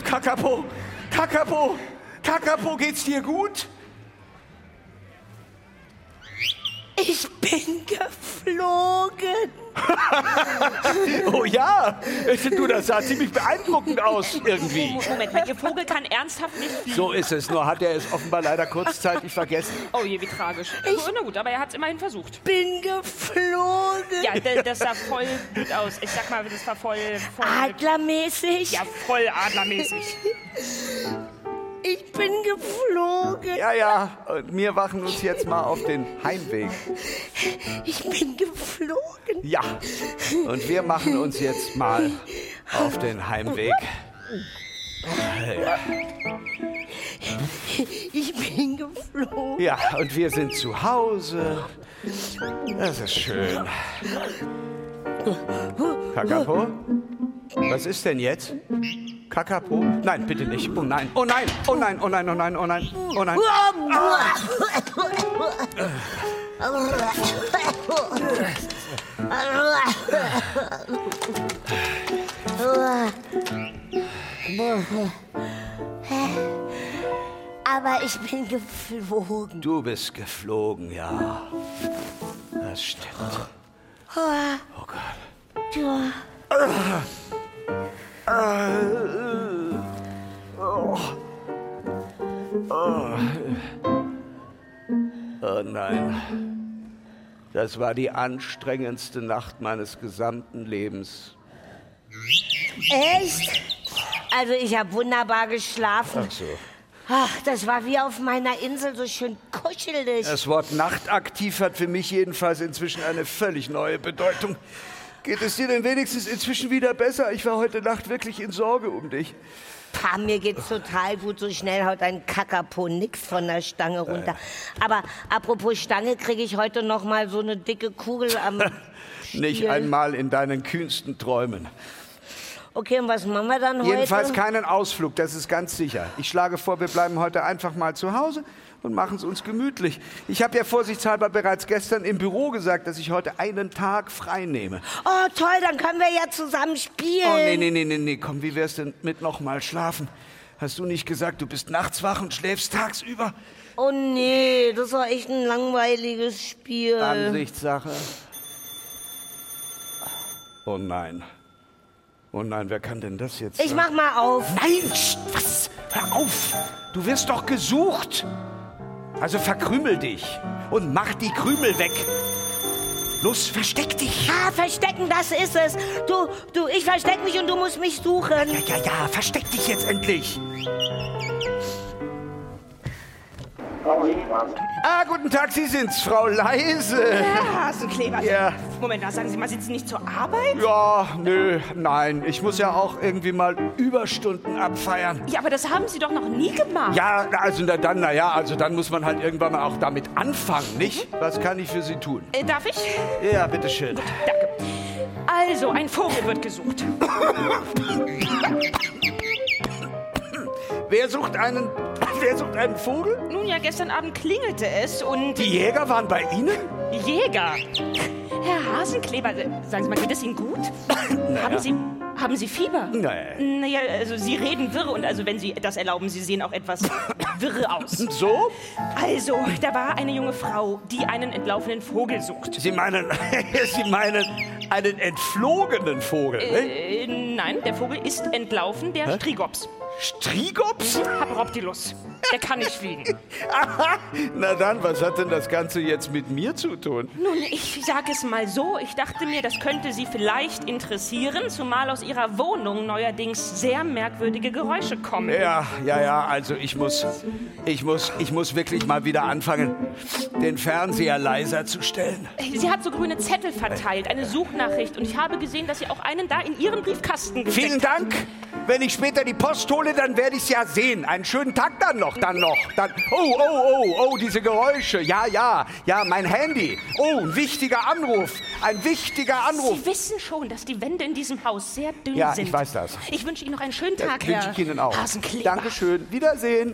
Speaker 4: Kakapo, geht's dir gut?
Speaker 5: Ich bin geflogen.
Speaker 4: Oh ja, du, das sah ziemlich beeindruckend aus irgendwie.
Speaker 6: Moment mal, Ihr Vogel kann ernsthaft nicht fliegen.
Speaker 4: So ist es, nur hat er es offenbar leider kurzzeitig vergessen.
Speaker 6: Oh je, wie tragisch. Na gut, aber er hat es immerhin versucht.
Speaker 5: Bin geflogen.
Speaker 6: Ja, das sah voll gut aus. Ich sag mal, das war voll...
Speaker 5: Adlermäßig.
Speaker 6: Ja, voll adlermäßig.
Speaker 5: Ich bin geflogen.
Speaker 4: Ja, und wir machen uns jetzt mal auf den Heimweg.
Speaker 5: Ich bin geflogen.
Speaker 4: Ja, und wir machen uns jetzt mal auf den Heimweg.
Speaker 5: Ich bin geflogen.
Speaker 4: Ja, und wir sind zu Hause. Das ist schön. Kakapo? Was ist denn jetzt? Kakapo? Nein, bitte nicht. Oh nein, oh nein, oh nein, oh nein, oh nein, oh nein, oh nein.
Speaker 5: Aber ich bin geflogen.
Speaker 4: Du bist geflogen, ja. Das stimmt. Oh Gott.
Speaker 5: Ja.
Speaker 4: Oh nein. Das war die anstrengendste Nacht meines gesamten Lebens.
Speaker 5: Echt? Also ich habe wunderbar geschlafen.
Speaker 4: Ach so.
Speaker 5: Ach, das war wie auf meiner Insel, so schön kuschelig.
Speaker 4: Das Wort nachtaktiv hat für mich jedenfalls inzwischen eine völlig neue Bedeutung. Geht es dir denn wenigstens inzwischen wieder besser? Ich war heute Nacht wirklich in Sorge um dich.
Speaker 5: Pah, mir geht's total gut. So schnell haut ein Kakapo nix von der Stange runter. Aber apropos Stange, kriege ich heute noch mal so eine dicke Kugel am
Speaker 4: Nicht
Speaker 5: Stiel.
Speaker 4: einmal in deinen kühnsten Träumen.
Speaker 5: Okay, und was machen wir dann heute?
Speaker 4: Jedenfalls keinen Ausflug, das ist ganz sicher. Ich schlage vor, wir bleiben heute einfach mal zu Hause und machen es uns gemütlich. Ich habe ja vorsichtshalber bereits gestern im Büro gesagt, dass ich heute einen Tag frei nehme.
Speaker 5: Oh, toll, dann können wir ja zusammen spielen.
Speaker 4: Oh, nee, komm, wie wär's denn mit noch mal schlafen? Hast du nicht gesagt, du bist nachts wach und schläfst tagsüber?
Speaker 5: Oh nee, das war echt ein langweiliges Spiel.
Speaker 4: Ansichtssache. Oh nein. Oh nein, wer kann denn das jetzt
Speaker 5: Ich mach mal auf.
Speaker 4: Nein, was? Hör auf! Du wirst doch gesucht! Also verkrümel dich und mach die Krümel weg. Los, versteck dich!
Speaker 5: Ah, verstecken, das ist es. Du, ich versteck mich und du musst mich suchen.
Speaker 4: Ja, versteck dich jetzt endlich! Ah, guten Tag, Sie sind's, Frau Leise.
Speaker 6: Herr Hasenkleber.
Speaker 4: Ja.
Speaker 6: Moment mal, sagen Sie mal, sind Sie nicht zur Arbeit?
Speaker 4: Ja, nein. Ich muss ja auch irgendwie mal Überstunden abfeiern.
Speaker 6: Ja, aber das haben Sie doch noch nie gemacht.
Speaker 4: Ja, also dann muss man halt irgendwann mal auch damit anfangen, nicht? Was kann ich für Sie tun?
Speaker 6: Darf ich?
Speaker 4: Ja, bitteschön.
Speaker 6: Danke. Also, ein Vogel wird gesucht.
Speaker 4: Wer sucht einen Vogel?
Speaker 6: Nun ja, gestern Abend klingelte es und...
Speaker 4: Die Jäger waren bei Ihnen?
Speaker 6: Jäger! Herr Hasenkleber, sagen Sie mal, geht es Ihnen gut? Haben Sie Fieber?
Speaker 4: Nein.
Speaker 6: Naja, also Sie reden wirr und also wenn Sie das erlauben, Sie sehen auch etwas wirr aus.
Speaker 4: So?
Speaker 6: Also, da war eine junge Frau, die einen entlaufenen Vogel sucht.
Speaker 4: Sie meinen einen entflogenen Vogel, ne?
Speaker 6: Nein, der Vogel ist entlaufen, der Strigops.
Speaker 4: Strigops?
Speaker 6: Habroptilus. Der kann nicht fliegen.
Speaker 4: Aha. Na dann, was hat denn das Ganze jetzt mit mir zu tun?
Speaker 6: Nun, ich sag es mal so, ich dachte mir, das könnte Sie vielleicht interessieren, zumal aus Ihrer Wohnung neuerdings sehr merkwürdige Geräusche kommen.
Speaker 4: Ja, also ich muss wirklich mal wieder anfangen, den Fernseher leiser zu stellen.
Speaker 6: Sie hat so grüne Zettel verteilt, eine Suchnachricht, und ich habe gesehen, dass Sie auch einen da in Ihren Briefkasten gesteckt
Speaker 4: Vielen Dank. Wenn ich später die Post hole, dann werde ich es ja sehen. Einen schönen Tag dann noch. Oh, diese Geräusche. Ja, mein Handy. Oh, ein wichtiger Anruf.
Speaker 6: Sie wissen schon, dass die Wände in diesem Haus sehr dünn sind.
Speaker 4: Ja, ich weiß das.
Speaker 6: Ich wünsche Ihnen noch einen schönen Tag,
Speaker 4: Das
Speaker 6: Herr
Speaker 4: wünsche ich Ihnen auch.
Speaker 6: Hasenkleber.
Speaker 4: Dankeschön. Wiedersehen.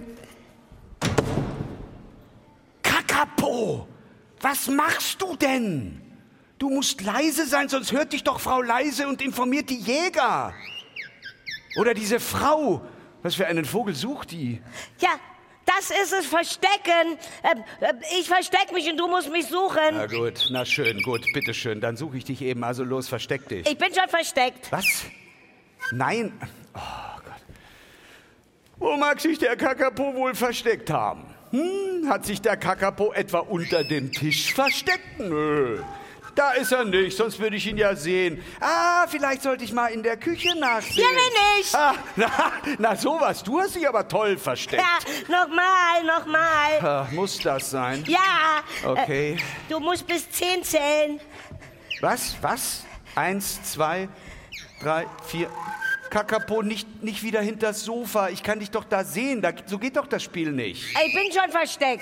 Speaker 4: Kakapo, was machst du denn? Du musst leise sein, sonst hört dich doch Frau Leise und informiert die Jäger. Oder diese Frau. Was für einen Vogel sucht die?
Speaker 5: Ja, Das ist es, Verstecken. Ich versteck mich und du musst mich suchen.
Speaker 4: Na gut, na schön, gut, bitteschön. Dann suche ich dich eben. Also los, versteck dich.
Speaker 5: Ich bin schon versteckt.
Speaker 4: Was? Nein. Oh Gott. Wo mag sich der Kakapo wohl versteckt haben? Hat sich der Kakapo etwa unter dem Tisch versteckt? Nö. Da ist er nicht, sonst würde ich ihn ja sehen. Vielleicht sollte ich mal in der Küche nachsehen.
Speaker 5: Hier bin ich.
Speaker 4: Na sowas, du hast dich aber toll versteckt.
Speaker 5: Ja, nochmal.
Speaker 4: Muss das sein?
Speaker 5: Ja.
Speaker 4: Okay.
Speaker 5: Du musst bis 10 zählen.
Speaker 4: Was? 1, 2, 3, 4. Kakapo, nicht wieder hinters Sofa. Ich kann dich doch da sehen. So geht doch das Spiel nicht.
Speaker 5: Ich bin schon versteckt.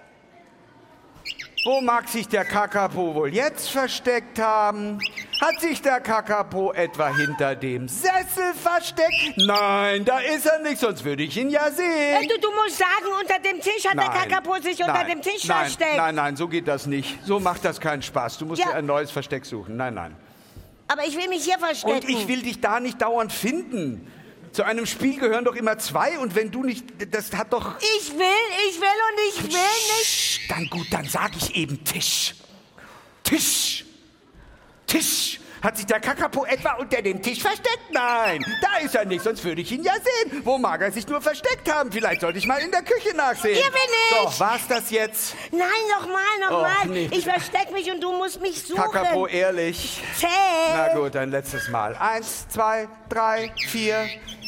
Speaker 4: Wo mag sich der Kakapo wohl jetzt versteckt haben? Hat sich der Kakapo etwa hinter dem Sessel versteckt? Nein, da ist er nicht, sonst würde ich ihn ja sehen.
Speaker 5: Du musst sagen, unter dem Tisch hat der Kakapo sich unter dem Tisch versteckt.
Speaker 4: Nein, so geht das nicht. So macht das keinen Spaß. Du musst dir ein neues Versteck suchen. Nein.
Speaker 5: Aber ich will mich hier verstecken.
Speaker 4: Und ich will dich da nicht dauernd finden. Zu einem Spiel gehören doch immer 2 und wenn du nicht, das hat doch...
Speaker 5: Ich will nicht.
Speaker 4: Dann gut, dann sag ich eben Tisch. Tisch. Hat sich der Kakapo etwa unter dem Tisch versteckt? Nein, da ist er nicht, sonst würde ich ihn ja sehen. Wo mag er sich nur versteckt haben? Vielleicht sollte ich mal in der Küche nachsehen.
Speaker 5: Hier bin ich.
Speaker 4: So, war's das jetzt?
Speaker 5: Nein, nochmal.
Speaker 4: Nee.
Speaker 5: Ich versteck mich und du musst mich suchen.
Speaker 4: Kakapo, ehrlich.
Speaker 5: Zähl.
Speaker 4: Na gut, ein letztes Mal. 1, 2, 3, 4...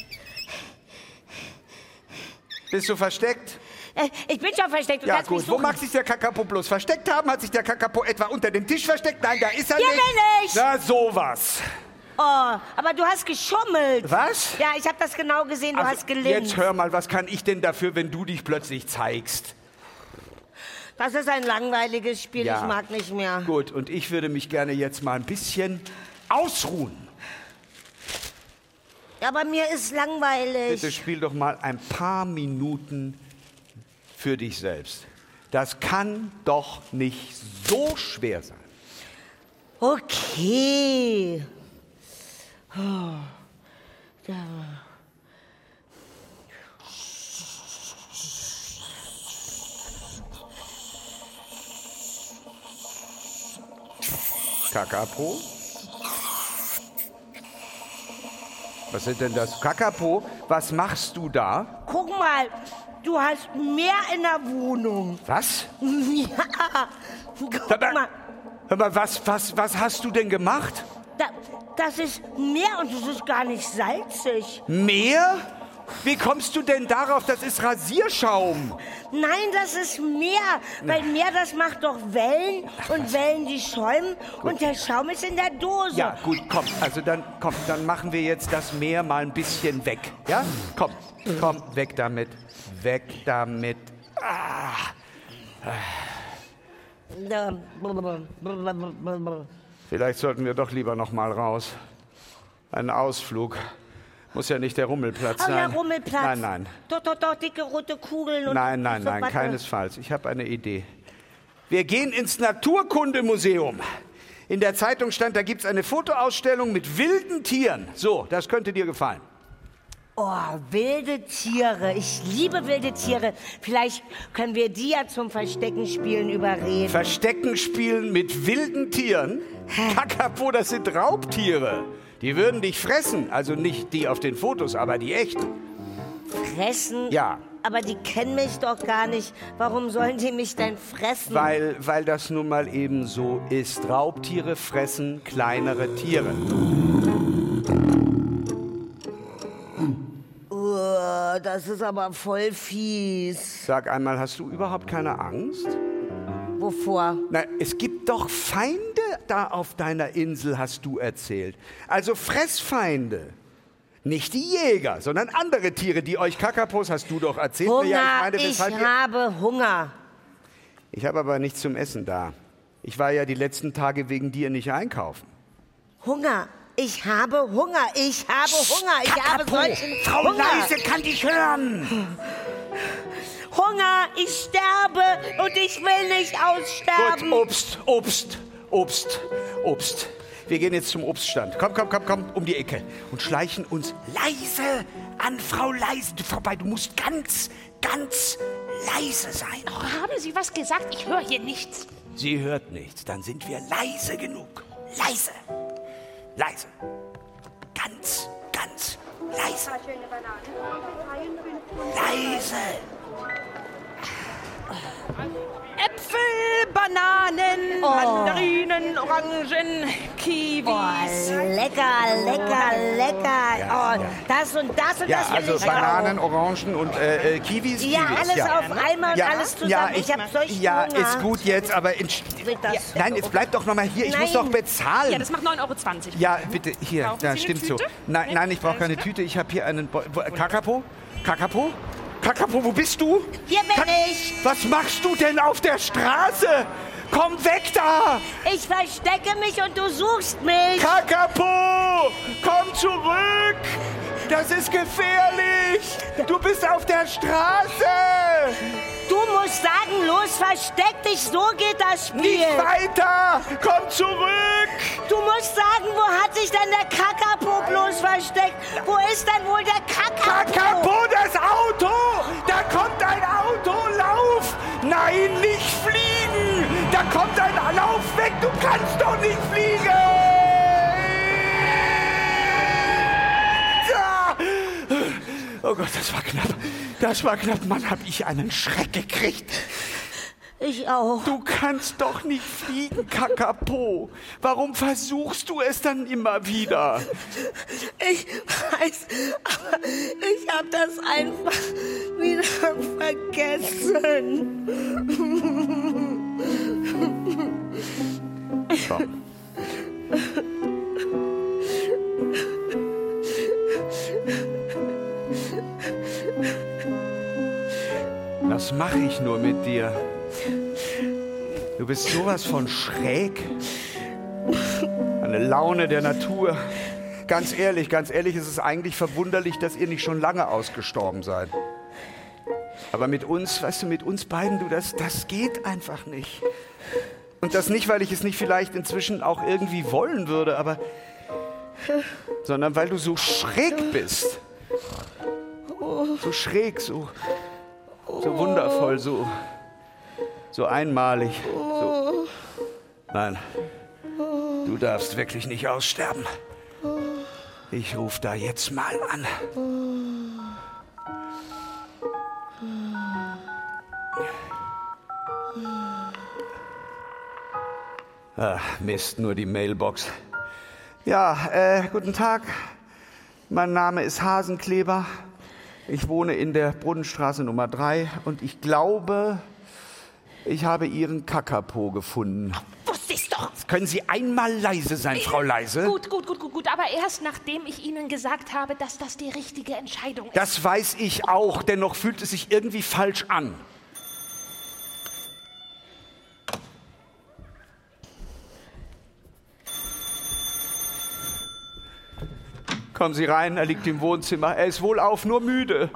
Speaker 4: Bist du versteckt?
Speaker 5: Ich bin schon versteckt. Du
Speaker 4: ja
Speaker 5: kannst mich
Speaker 4: gut,
Speaker 5: suchen.
Speaker 4: wo mag sich der Kakapo bloß versteckt haben? Hat sich der Kakapo etwa unter dem Tisch versteckt? Nein, da ist er
Speaker 5: Hier
Speaker 4: nicht.
Speaker 5: bin ich.
Speaker 4: Na, sowas.
Speaker 5: Oh, aber du hast geschummelt.
Speaker 4: Was?
Speaker 5: Ja, ich habe das genau gesehen. Du hast gelingt.
Speaker 4: Jetzt hör mal, was kann ich denn dafür, wenn du dich plötzlich zeigst?
Speaker 5: Das ist ein langweiliges Spiel.
Speaker 4: Ja.
Speaker 5: Ich mag nicht mehr.
Speaker 4: Gut, und ich würde mich gerne jetzt mal ein bisschen ausruhen.
Speaker 5: Ja, aber mir ist langweilig.
Speaker 4: Bitte spiel doch mal ein paar Minuten für dich selbst. Das kann doch nicht so schwer sein.
Speaker 5: Okay.
Speaker 4: Kakapo? Was sind denn das? Kakapo, was machst du da?
Speaker 5: Guck mal, du hast mehr in der Wohnung.
Speaker 4: Was?
Speaker 5: Ja, guck mal.
Speaker 4: Hör mal, was hast du denn gemacht?
Speaker 5: Das ist Meer und es ist gar nicht salzig.
Speaker 4: Meer? Wie kommst du denn darauf? Das ist Rasierschaum.
Speaker 5: Nein, das ist Meer. Weil Meer, das macht doch Wellen und Wellen, die schäumen und der Schaum ist in der Dose.
Speaker 4: Ja, gut, komm. Also dann machen wir jetzt das Meer mal ein bisschen weg. Ja? Komm, weg damit. Weg damit. Vielleicht sollten wir doch lieber noch mal raus. Ein Ausflug. Muss ja nicht der Rummelplatz sein.
Speaker 5: Ja, Rummelplatz.
Speaker 4: Nein.
Speaker 5: Doch, dicke rote Kugeln. Und
Speaker 4: nein,
Speaker 5: so
Speaker 4: keinesfalls. Ich habe eine Idee. Wir gehen ins Naturkundemuseum. In der Zeitung stand, da gibt es eine Fotoausstellung mit wilden Tieren. So, das könnte dir gefallen.
Speaker 5: Oh, wilde Tiere. Ich liebe wilde Tiere. Vielleicht können wir die ja zum Versteckenspielen überreden.
Speaker 4: Versteckenspielen mit wilden Tieren? Kakapo, das sind Raubtiere. Die würden dich fressen. Also nicht die auf den Fotos, aber die echten.
Speaker 5: Fressen?
Speaker 4: Ja.
Speaker 5: Aber die kennen mich doch gar nicht. Warum sollen die mich denn fressen?
Speaker 4: Weil das nun mal eben so ist. Raubtiere fressen kleinere Tiere.
Speaker 5: Das ist aber voll fies.
Speaker 4: Sag einmal, hast du überhaupt keine Angst?
Speaker 5: Wovor?
Speaker 4: Na, es gibt doch Feinde da auf deiner Insel, hast du erzählt. Also Fressfeinde. Nicht die Jäger, sondern andere Tiere, die euch Kakapos, hast du doch erzählt.
Speaker 5: Hunger, ich habe Hunger.
Speaker 4: Ich habe aber nichts zum Essen da. Ich war ja die letzten Tage wegen dir nicht einkaufen.
Speaker 5: Hunger. Ich habe Hunger. Ich habe Hunger. Ich habe solchen
Speaker 4: Frau
Speaker 5: Hunger.
Speaker 4: Leise kann dich hören.
Speaker 5: Hunger. Ich sterbe und ich will nicht aussterben.
Speaker 4: Gut, Obst. Wir gehen jetzt zum Obststand. Komm, um die Ecke. Und schleichen uns leise an Frau Leise vorbei. Du musst ganz leise sein.
Speaker 6: Oh, haben Sie was gesagt? Ich höre hier nichts.
Speaker 4: Sie hört nichts, dann sind wir leise genug. Leise. Leise. Ganz, ganz leise. Leise.
Speaker 6: Äpfel, Bananen, Mandarinen, Orangen, Kiwis.
Speaker 5: Oh, lecker, lecker, lecker.
Speaker 4: Ja,
Speaker 5: oh, das und das und
Speaker 4: Ja,
Speaker 5: das will
Speaker 4: also
Speaker 5: ich
Speaker 4: Bananen, Orangen und Kiwis.
Speaker 5: Ja,
Speaker 4: Kiwis,
Speaker 5: alles auf einmal und alles zusammen.
Speaker 4: Ja,
Speaker 5: ich habe solchen
Speaker 4: ja,
Speaker 5: Hunger.
Speaker 4: ist gut jetzt, aber...
Speaker 5: will das.
Speaker 4: Nein, jetzt bleib doch noch mal hier. Ich muss doch bezahlen.
Speaker 6: Ja, das macht 9,20 €.
Speaker 4: Ja, bitte, hier,
Speaker 6: Brauchen
Speaker 4: da
Speaker 6: Sie
Speaker 4: stimmt
Speaker 6: eine
Speaker 4: so.
Speaker 6: Tüte?
Speaker 4: Nein,
Speaker 6: Nee?
Speaker 4: nein, ich brauche keine
Speaker 6: Alles
Speaker 4: Tüte. Ich habe hier einen... Kakapo? Kakapo? Kakapo, wo bist du?
Speaker 5: Hier bin ich.
Speaker 4: Was machst du denn auf der Straße? Komm weg da!
Speaker 5: Ich verstecke mich und du suchst mich.
Speaker 4: Kakapo! Komm zurück! Das ist gefährlich! Du bist auf der Straße!
Speaker 5: Du musst sagen, los, versteck dich, so geht das Spiel.
Speaker 4: Nicht weiter! Komm zurück!
Speaker 5: Du musst sagen, wo hat sich denn der Kakapo bloß versteckt? Wo ist denn wohl der Kakapo?
Speaker 4: Kakapo, das Auto! Da kommt ein Auto! Lauf! Nein, nicht fliegen! Da kommt ein Lauf weg! Du kannst doch nicht fliegen! Ja. Oh Gott, das war knapp. Das war knapp. Mann, hab ich einen Schreck gekriegt.
Speaker 5: Ich auch.
Speaker 4: Du kannst doch nicht fliegen, Kakapo. Warum versuchst du es dann immer wieder?
Speaker 5: Ich weiß, aber ich hab das einfach wieder vergessen.
Speaker 4: Komm. Was mache ich nur mit dir? Du bist sowas von schräg. Eine Laune der Natur. Ganz ehrlich ist es eigentlich verwunderlich, dass ihr nicht schon lange ausgestorben seid. Aber mit uns, weißt du, mit uns beiden, das geht einfach nicht. Und das nicht, weil ich es nicht vielleicht inzwischen auch irgendwie wollen würde, sondern weil du so schräg bist. So schräg, so wundervoll, so einmalig. So. Nein, du darfst wirklich nicht aussterben. Ich rufe da jetzt mal an. Ach, Mist, nur die Mailbox. Ja, guten Tag. Mein Name ist Hasenkleber. Ich wohne in der Brunnenstraße Nummer 3 und ich glaube, ich habe Ihren Kakapo gefunden.
Speaker 6: Wusste ich's doch.
Speaker 4: Können Sie einmal leise sein, Frau Leise?
Speaker 6: Gut. Aber erst nachdem ich Ihnen gesagt habe, dass das die richtige Entscheidung ist.
Speaker 4: Das weiß ich auch, dennoch fühlt es sich irgendwie falsch an. Kommen Sie rein, er liegt im Wohnzimmer. Er ist wohlauf, nur müde.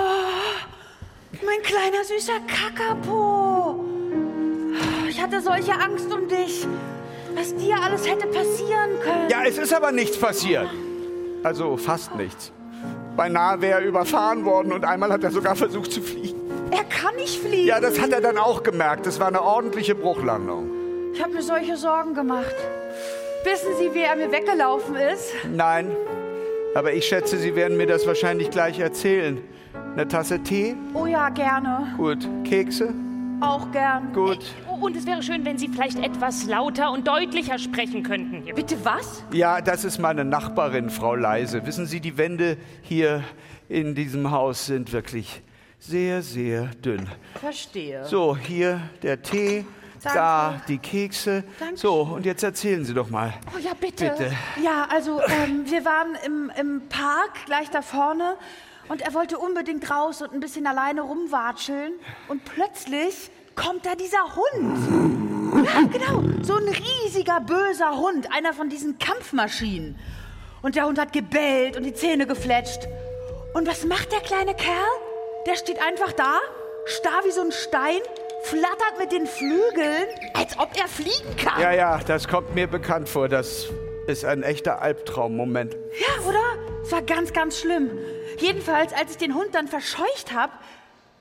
Speaker 1: Mein kleiner süßer Kakapo. Ich hatte solche Angst um dich, was dir alles hätte passieren können.
Speaker 4: Ja, es ist aber nichts passiert. Also fast nichts. Beinahe wäre er überfahren worden und einmal hat er sogar versucht zu fliehen.
Speaker 1: Er kann nicht fliegen.
Speaker 4: Ja, das hat er dann auch gemerkt. Das war eine ordentliche Bruchlandung.
Speaker 1: Ich habe mir solche Sorgen gemacht. Wissen Sie, wie er mir weggelaufen ist?
Speaker 4: Nein, aber ich schätze, Sie werden mir das wahrscheinlich gleich erzählen. Eine Tasse Tee?
Speaker 1: Oh ja, gerne.
Speaker 4: Gut. Kekse?
Speaker 1: Auch gern.
Speaker 4: Gut.
Speaker 6: Und es wäre schön, wenn Sie vielleicht etwas lauter und deutlicher sprechen könnten.
Speaker 1: Bitte was?
Speaker 4: Ja, das ist meine Nachbarin, Frau Leise. Wissen Sie, die Wände hier in diesem Haus sind wirklich sehr, sehr dünn.
Speaker 1: Verstehe.
Speaker 4: So, hier der Tee,
Speaker 1: Danke.
Speaker 4: da die Kekse.
Speaker 1: Danke.
Speaker 4: So, und jetzt erzählen Sie doch mal.
Speaker 1: Oh ja, bitte.
Speaker 4: Bitte.
Speaker 1: Ja, also wir waren im Park gleich da vorne und er wollte unbedingt raus und ein bisschen alleine rumwatscheln und plötzlich kommt da dieser Hund. Ja, genau, so ein riesiger, böser Hund, einer von diesen Kampfmaschinen. Und der Hund hat gebellt und die Zähne gefletscht. Und was macht der kleine Kerl? Der steht einfach da, starr wie so ein Stein, flattert mit den Flügeln, als ob er fliegen kann.
Speaker 4: Ja, das kommt mir bekannt vor. Das ist ein echter Albtraummoment.
Speaker 1: Ja, oder? Es war ganz, ganz schlimm. Jedenfalls, als ich den Hund dann verscheucht habe,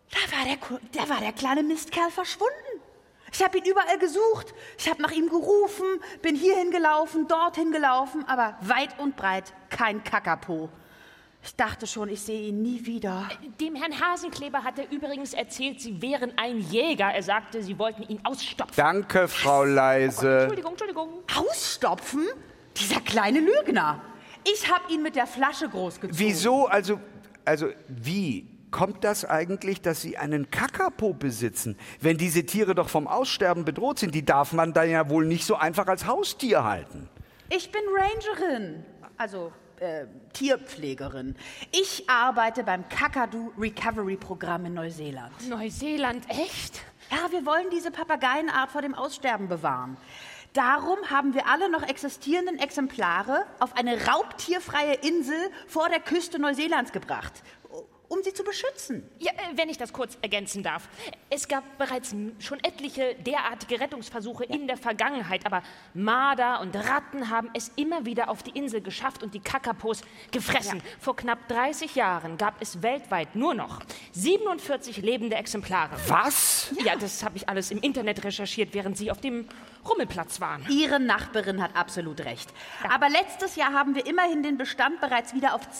Speaker 7: Da war der kleine Mistkerl verschwunden. Ich habe ihn überall gesucht. Ich habe nach ihm gerufen, bin hierhin gelaufen, dorthin gelaufen, aber weit und breit kein Kakapo. Ich dachte schon, ich sehe ihn nie wieder.
Speaker 6: Dem Herrn Hasenkleber hat er übrigens erzählt, Sie wären ein Jäger. Er sagte, Sie wollten ihn ausstopfen.
Speaker 4: Danke, Frau Leise.
Speaker 6: Entschuldigung.
Speaker 7: Ausstopfen? Dieser kleine Lügner. Ich habe ihn mit der Flasche großgezogen.
Speaker 4: Wieso? Also wie kommt das eigentlich, dass Sie einen Kakapo besitzen? Wenn diese Tiere doch vom Aussterben bedroht sind, die darf man dann ja wohl nicht so einfach als Haustier halten.
Speaker 7: Ich bin Rangerin, also Tierpflegerin. Ich arbeite beim Kakadu Recovery Programm in Neuseeland.
Speaker 6: Neuseeland, echt?
Speaker 7: Ja, wir wollen diese Papageienart vor dem Aussterben bewahren. Darum haben wir alle noch existierenden Exemplare auf eine raubtierfreie Insel vor der Küste Neuseelands gebracht, um sie zu beschützen.
Speaker 6: Ja, wenn ich das kurz ergänzen darf. Es gab bereits schon etliche derartige Rettungsversuche in der Vergangenheit, aber Marder und Ratten haben es immer wieder auf die Insel geschafft und die Kakapos gefressen. Ja. Vor knapp 30 Jahren gab es weltweit nur noch 47 lebende Exemplare.
Speaker 4: Was?
Speaker 6: Ja, das habe ich alles im Internet recherchiert, während Sie auf dem Rummelplatz waren.
Speaker 7: Ihre Nachbarin hat absolut recht. Ja. Aber letztes Jahr haben wir immerhin den Bestand bereits wieder auf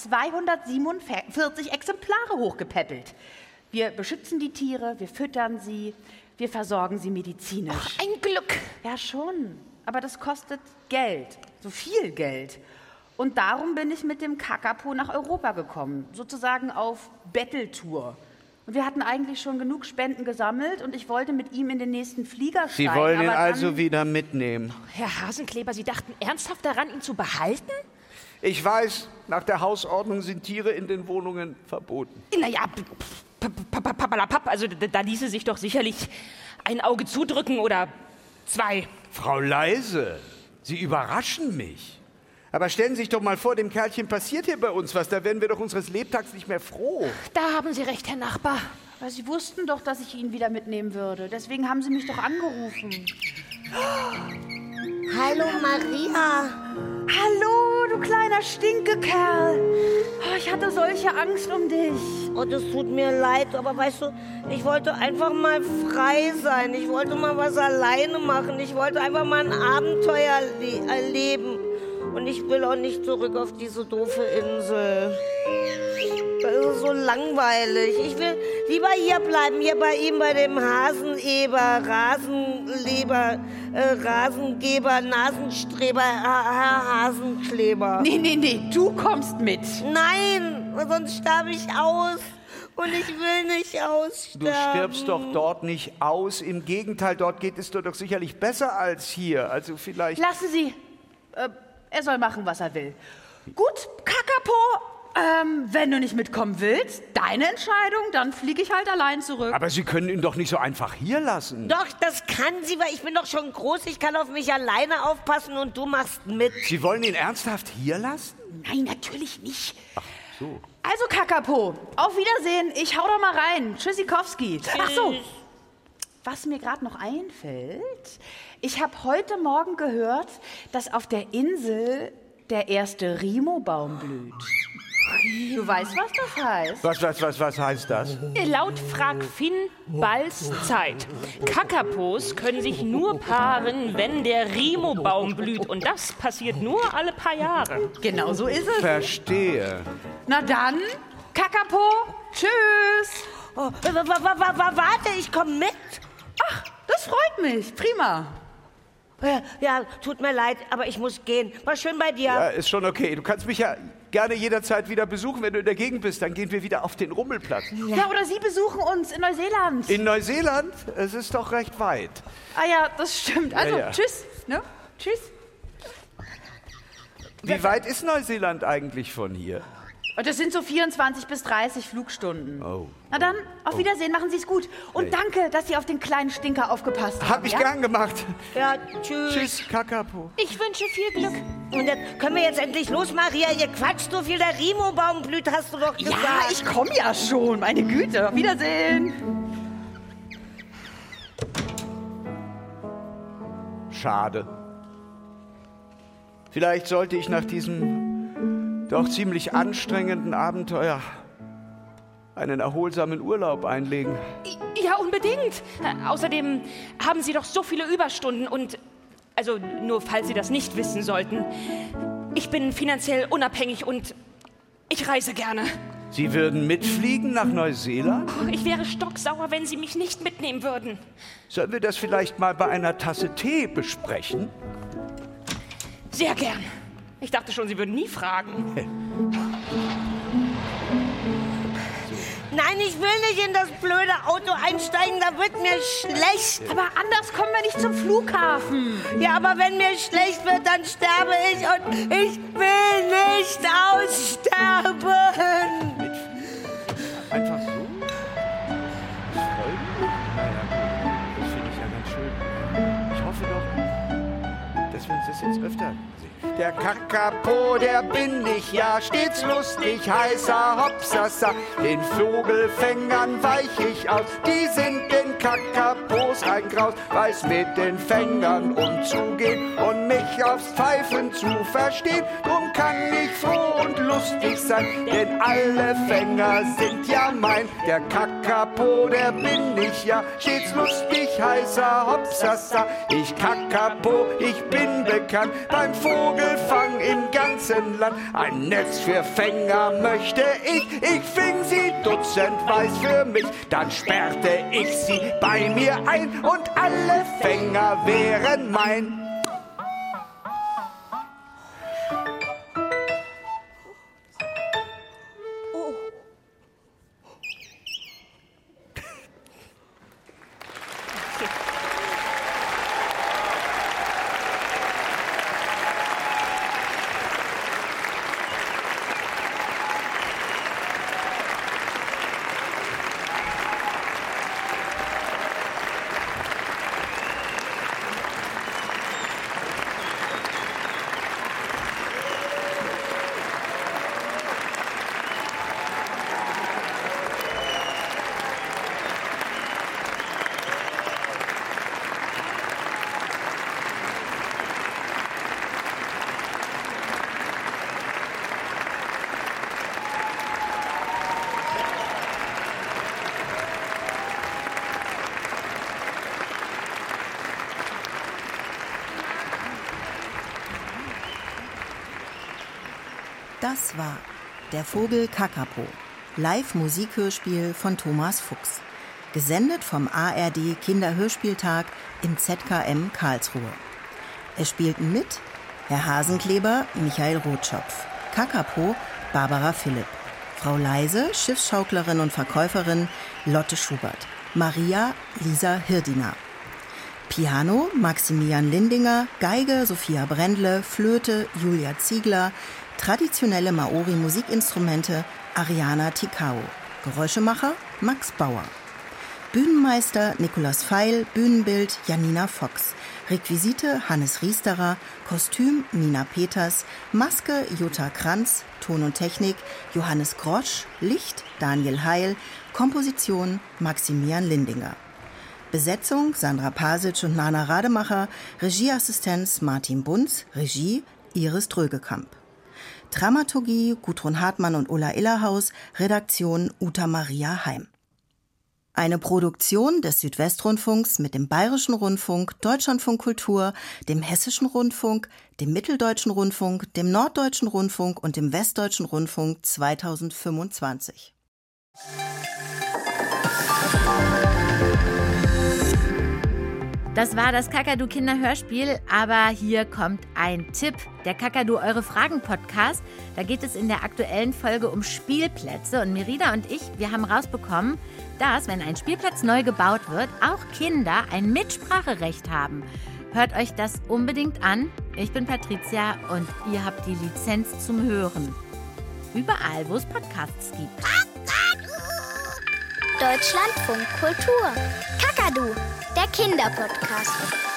Speaker 7: 247 Exemplare hochgepäppelt. Wir beschützen die Tiere, wir füttern sie, wir versorgen sie medizinisch.
Speaker 6: Ach, ein Glück.
Speaker 7: Ja, schon. Aber das kostet Geld. So viel Geld. Und darum bin ich mit dem Kakapo nach Europa gekommen. Sozusagen auf Betteltour. Und wir hatten eigentlich schon genug Spenden gesammelt und ich wollte mit ihm in den nächsten Flieger steigen.
Speaker 4: Sie wollen ihn also wieder mitnehmen?
Speaker 6: Herr Hasenkleber, Sie dachten ernsthaft daran, ihn zu behalten?
Speaker 4: Ich weiß, nach der Hausordnung sind Tiere in den Wohnungen verboten.
Speaker 6: Naja, papalapap, also da ließe sich doch sicherlich ein Auge zudrücken oder zwei.
Speaker 4: Frau Leise, Sie überraschen mich. Aber stellen Sie sich doch mal vor, dem Kerlchen passiert hier bei uns was, da werden wir doch unseres Lebtags nicht mehr froh.
Speaker 6: Da haben Sie recht, Herr Nachbar.
Speaker 7: Aber Sie wussten doch, dass ich ihn wieder mitnehmen würde. Deswegen haben Sie mich doch angerufen.
Speaker 5: Hallo, Maria.
Speaker 7: Hallo, du kleiner Stinkekerl. Oh, ich hatte solche Angst um dich.
Speaker 5: Oh, das tut mir leid, aber weißt du, ich wollte einfach mal frei sein. Ich wollte mal was alleine machen. Ich wollte einfach mal ein Abenteuer erleben. Und ich will auch nicht zurück auf diese doofe Insel. Das ist so langweilig. Ich will lieber hier bleiben, hier bei ihm, bei dem Rasengeber, Nasenstreber, Herr Hasenkleber.
Speaker 7: Nee, du kommst mit.
Speaker 5: Nein, sonst sterbe ich aus. Und ich will nicht aussterben.
Speaker 4: Du stirbst doch dort nicht aus. Im Gegenteil, dort geht es dir doch sicherlich besser als hier. Also vielleicht...
Speaker 7: Lassen Sie. Er soll machen, was er will. Gut, Kakapo. Wenn du nicht mitkommen willst, deine Entscheidung, dann fliege ich halt allein zurück.
Speaker 4: Aber Sie können ihn doch nicht so einfach hier lassen.
Speaker 5: Doch, das kann sie, weil ich bin doch schon groß. Ich kann auf mich alleine aufpassen und du machst mit.
Speaker 4: Sie wollen ihn ernsthaft hier lassen?
Speaker 7: Nein, natürlich nicht.
Speaker 4: Ach so.
Speaker 7: Also, Kakapo, auf Wiedersehen. Ich hau doch mal rein. Tschüssikowski. Ach so, was mir gerade noch einfällt, ich habe heute Morgen gehört, dass auf der Insel der erste Rimo-Baum blüht. Du weißt, was das heißt?
Speaker 4: Was heißt das?
Speaker 6: Laut Frag Finn Balls Zeit. Kakapos können sich nur paaren, wenn der Rimo-Baum blüht. Und das passiert nur alle paar Jahre.
Speaker 7: Genau so ist es.
Speaker 4: Verstehe.
Speaker 7: Na dann, Kakapo, tschüss.
Speaker 5: Oh, warte, ich komme mit.
Speaker 7: Ach, das freut mich. Prima.
Speaker 5: Ja, tut mir leid, aber ich muss gehen. War schön bei dir.
Speaker 4: Ja, ist schon okay. Du kannst mich ja gerne jederzeit wieder besuchen, wenn du in der Gegend bist. Dann gehen wir wieder auf den Rummelplatz.
Speaker 7: Ja, oder Sie besuchen uns in Neuseeland.
Speaker 4: In Neuseeland? Es ist doch recht weit.
Speaker 7: Ah ja, das stimmt. Also,
Speaker 4: Ja.
Speaker 7: Tschüss. Ne? Tschüss.
Speaker 4: Wie weit ist Neuseeland eigentlich von hier?
Speaker 7: Das sind so 24 bis 30 Flugstunden.
Speaker 4: Oh.
Speaker 7: Na dann, auf Wiedersehen, machen Sie es gut. Und danke, dass Sie auf den kleinen Stinker aufgepasst haben.
Speaker 4: Hab ich gern gemacht.
Speaker 5: Ja, tschüss.
Speaker 4: Tschüss, Kakapo.
Speaker 6: Ich wünsche viel Glück.
Speaker 5: Und dann können wir jetzt endlich los, Maria. Ihr quatscht so viel, der Rimo-Baum blüht, hast du doch gesagt.
Speaker 7: Ja, ich komme ja schon. Meine Güte. Auf Wiedersehen.
Speaker 4: Schade. Vielleicht sollte ich nach diesem doch ziemlich anstrengenden Abenteuer einen erholsamen Urlaub einlegen.
Speaker 6: Ja, unbedingt. Außerdem haben Sie doch so viele Überstunden und, also nur falls Sie das nicht wissen sollten, ich bin finanziell unabhängig und ich reise gerne.
Speaker 4: Sie würden mitfliegen nach Neuseeland?
Speaker 6: Ich wäre stocksauer, wenn Sie mich nicht mitnehmen würden.
Speaker 4: Sollen wir das vielleicht mal bei einer Tasse Tee besprechen?
Speaker 6: Sehr gern. Ich dachte schon, Sie würden nie fragen.
Speaker 5: Nein, ich will nicht in das blöde Auto einsteigen, da wird mir schlecht.
Speaker 7: Aber anders kommen wir nicht zum Flughafen.
Speaker 5: Ja, aber wenn mir schlecht wird, dann sterbe ich und ich will nicht aussterben.
Speaker 4: Einfach so? Folgen? Naja, gut. Das finde ich ja ganz schön. Ich hoffe doch, dass wir uns das jetzt öfter sehen. Der Kakapo, der bin ich ja, stets lustig, heißer Hopsasa. Den Vogelfängern weich ich aus, die sind den Kakapos ein Graus. Weiß mit den Fängern umzugehen und mich aufs Pfeifen zu verstehen. Drum kann ich froh und lustig sein, denn alle Fänger sind ja mein. Der Kakapo, der bin ich ja, stets lustig, heißer Hopsasa. Ich Kakapo, ich bin bekannt beim Vogelfang im ganzen Land. Ein Netz für Fänger möchte ich fing sie dutzendweise für mich. Dann sperrte ich sie bei mir ein und alle Fänger wären mein.
Speaker 8: Das war Der Vogel Kakapo, Live-Musikhörspiel von Thomas Fuchs. Gesendet vom ARD Kinderhörspieltag im ZKM Karlsruhe. Es spielten mit Herr Hasenkleber, Michael Rotschopf, Kakapo, Barbara Philipp, Frau Leise, Schiffsschauklerin und Verkäuferin, Lotte Schubert, Maria, Lisa Hirdiner, Piano, Maximilian Lindinger, Geige, Sophia Brendle, Flöte, Julia Ziegler, traditionelle Maori-Musikinstrumente, Ariana Tikao, Geräuschemacher, Max Bauer. Bühnenmeister Nikolaus Feil, Bühnenbild Janina Fox, Requisite Hannes Riesterer, Kostüm Nina Peters, Maske Jutta Kranz, Ton und Technik Johannes Grosch, Licht Daniel Heil, Komposition Maximilian Lindinger. Besetzung Sandra Pasic und Nana Rademacher, Regieassistenz Martin Bunz, Regie Iris Drögekamp. Dramaturgie Gudrun Hartmann und Ulla Illerhaus, Redaktion Uta Maria Heim. Eine Produktion des Südwestrundfunks mit dem Bayerischen Rundfunk, Deutschlandfunk Kultur, dem Hessischen Rundfunk, dem Mitteldeutschen Rundfunk, dem Norddeutschen Rundfunk und dem Westdeutschen Rundfunk 2025.
Speaker 1: Das war das Kakadu Kinderhörspiel, aber hier kommt ein Tipp. Der Kakadu Eure Fragen Podcast. Da geht es in der aktuellen Folge um Spielplätze. Und Merida und ich, wir haben rausbekommen, dass, wenn ein Spielplatz neu gebaut wird, auch Kinder ein Mitspracherecht haben. Hört euch das unbedingt an. Ich bin Patricia und ihr habt die Lizenz zum Hören. Überall, wo es Podcasts gibt.
Speaker 2: Deutschlandfunk Kultur. Kakadu, der Kinderpodcast.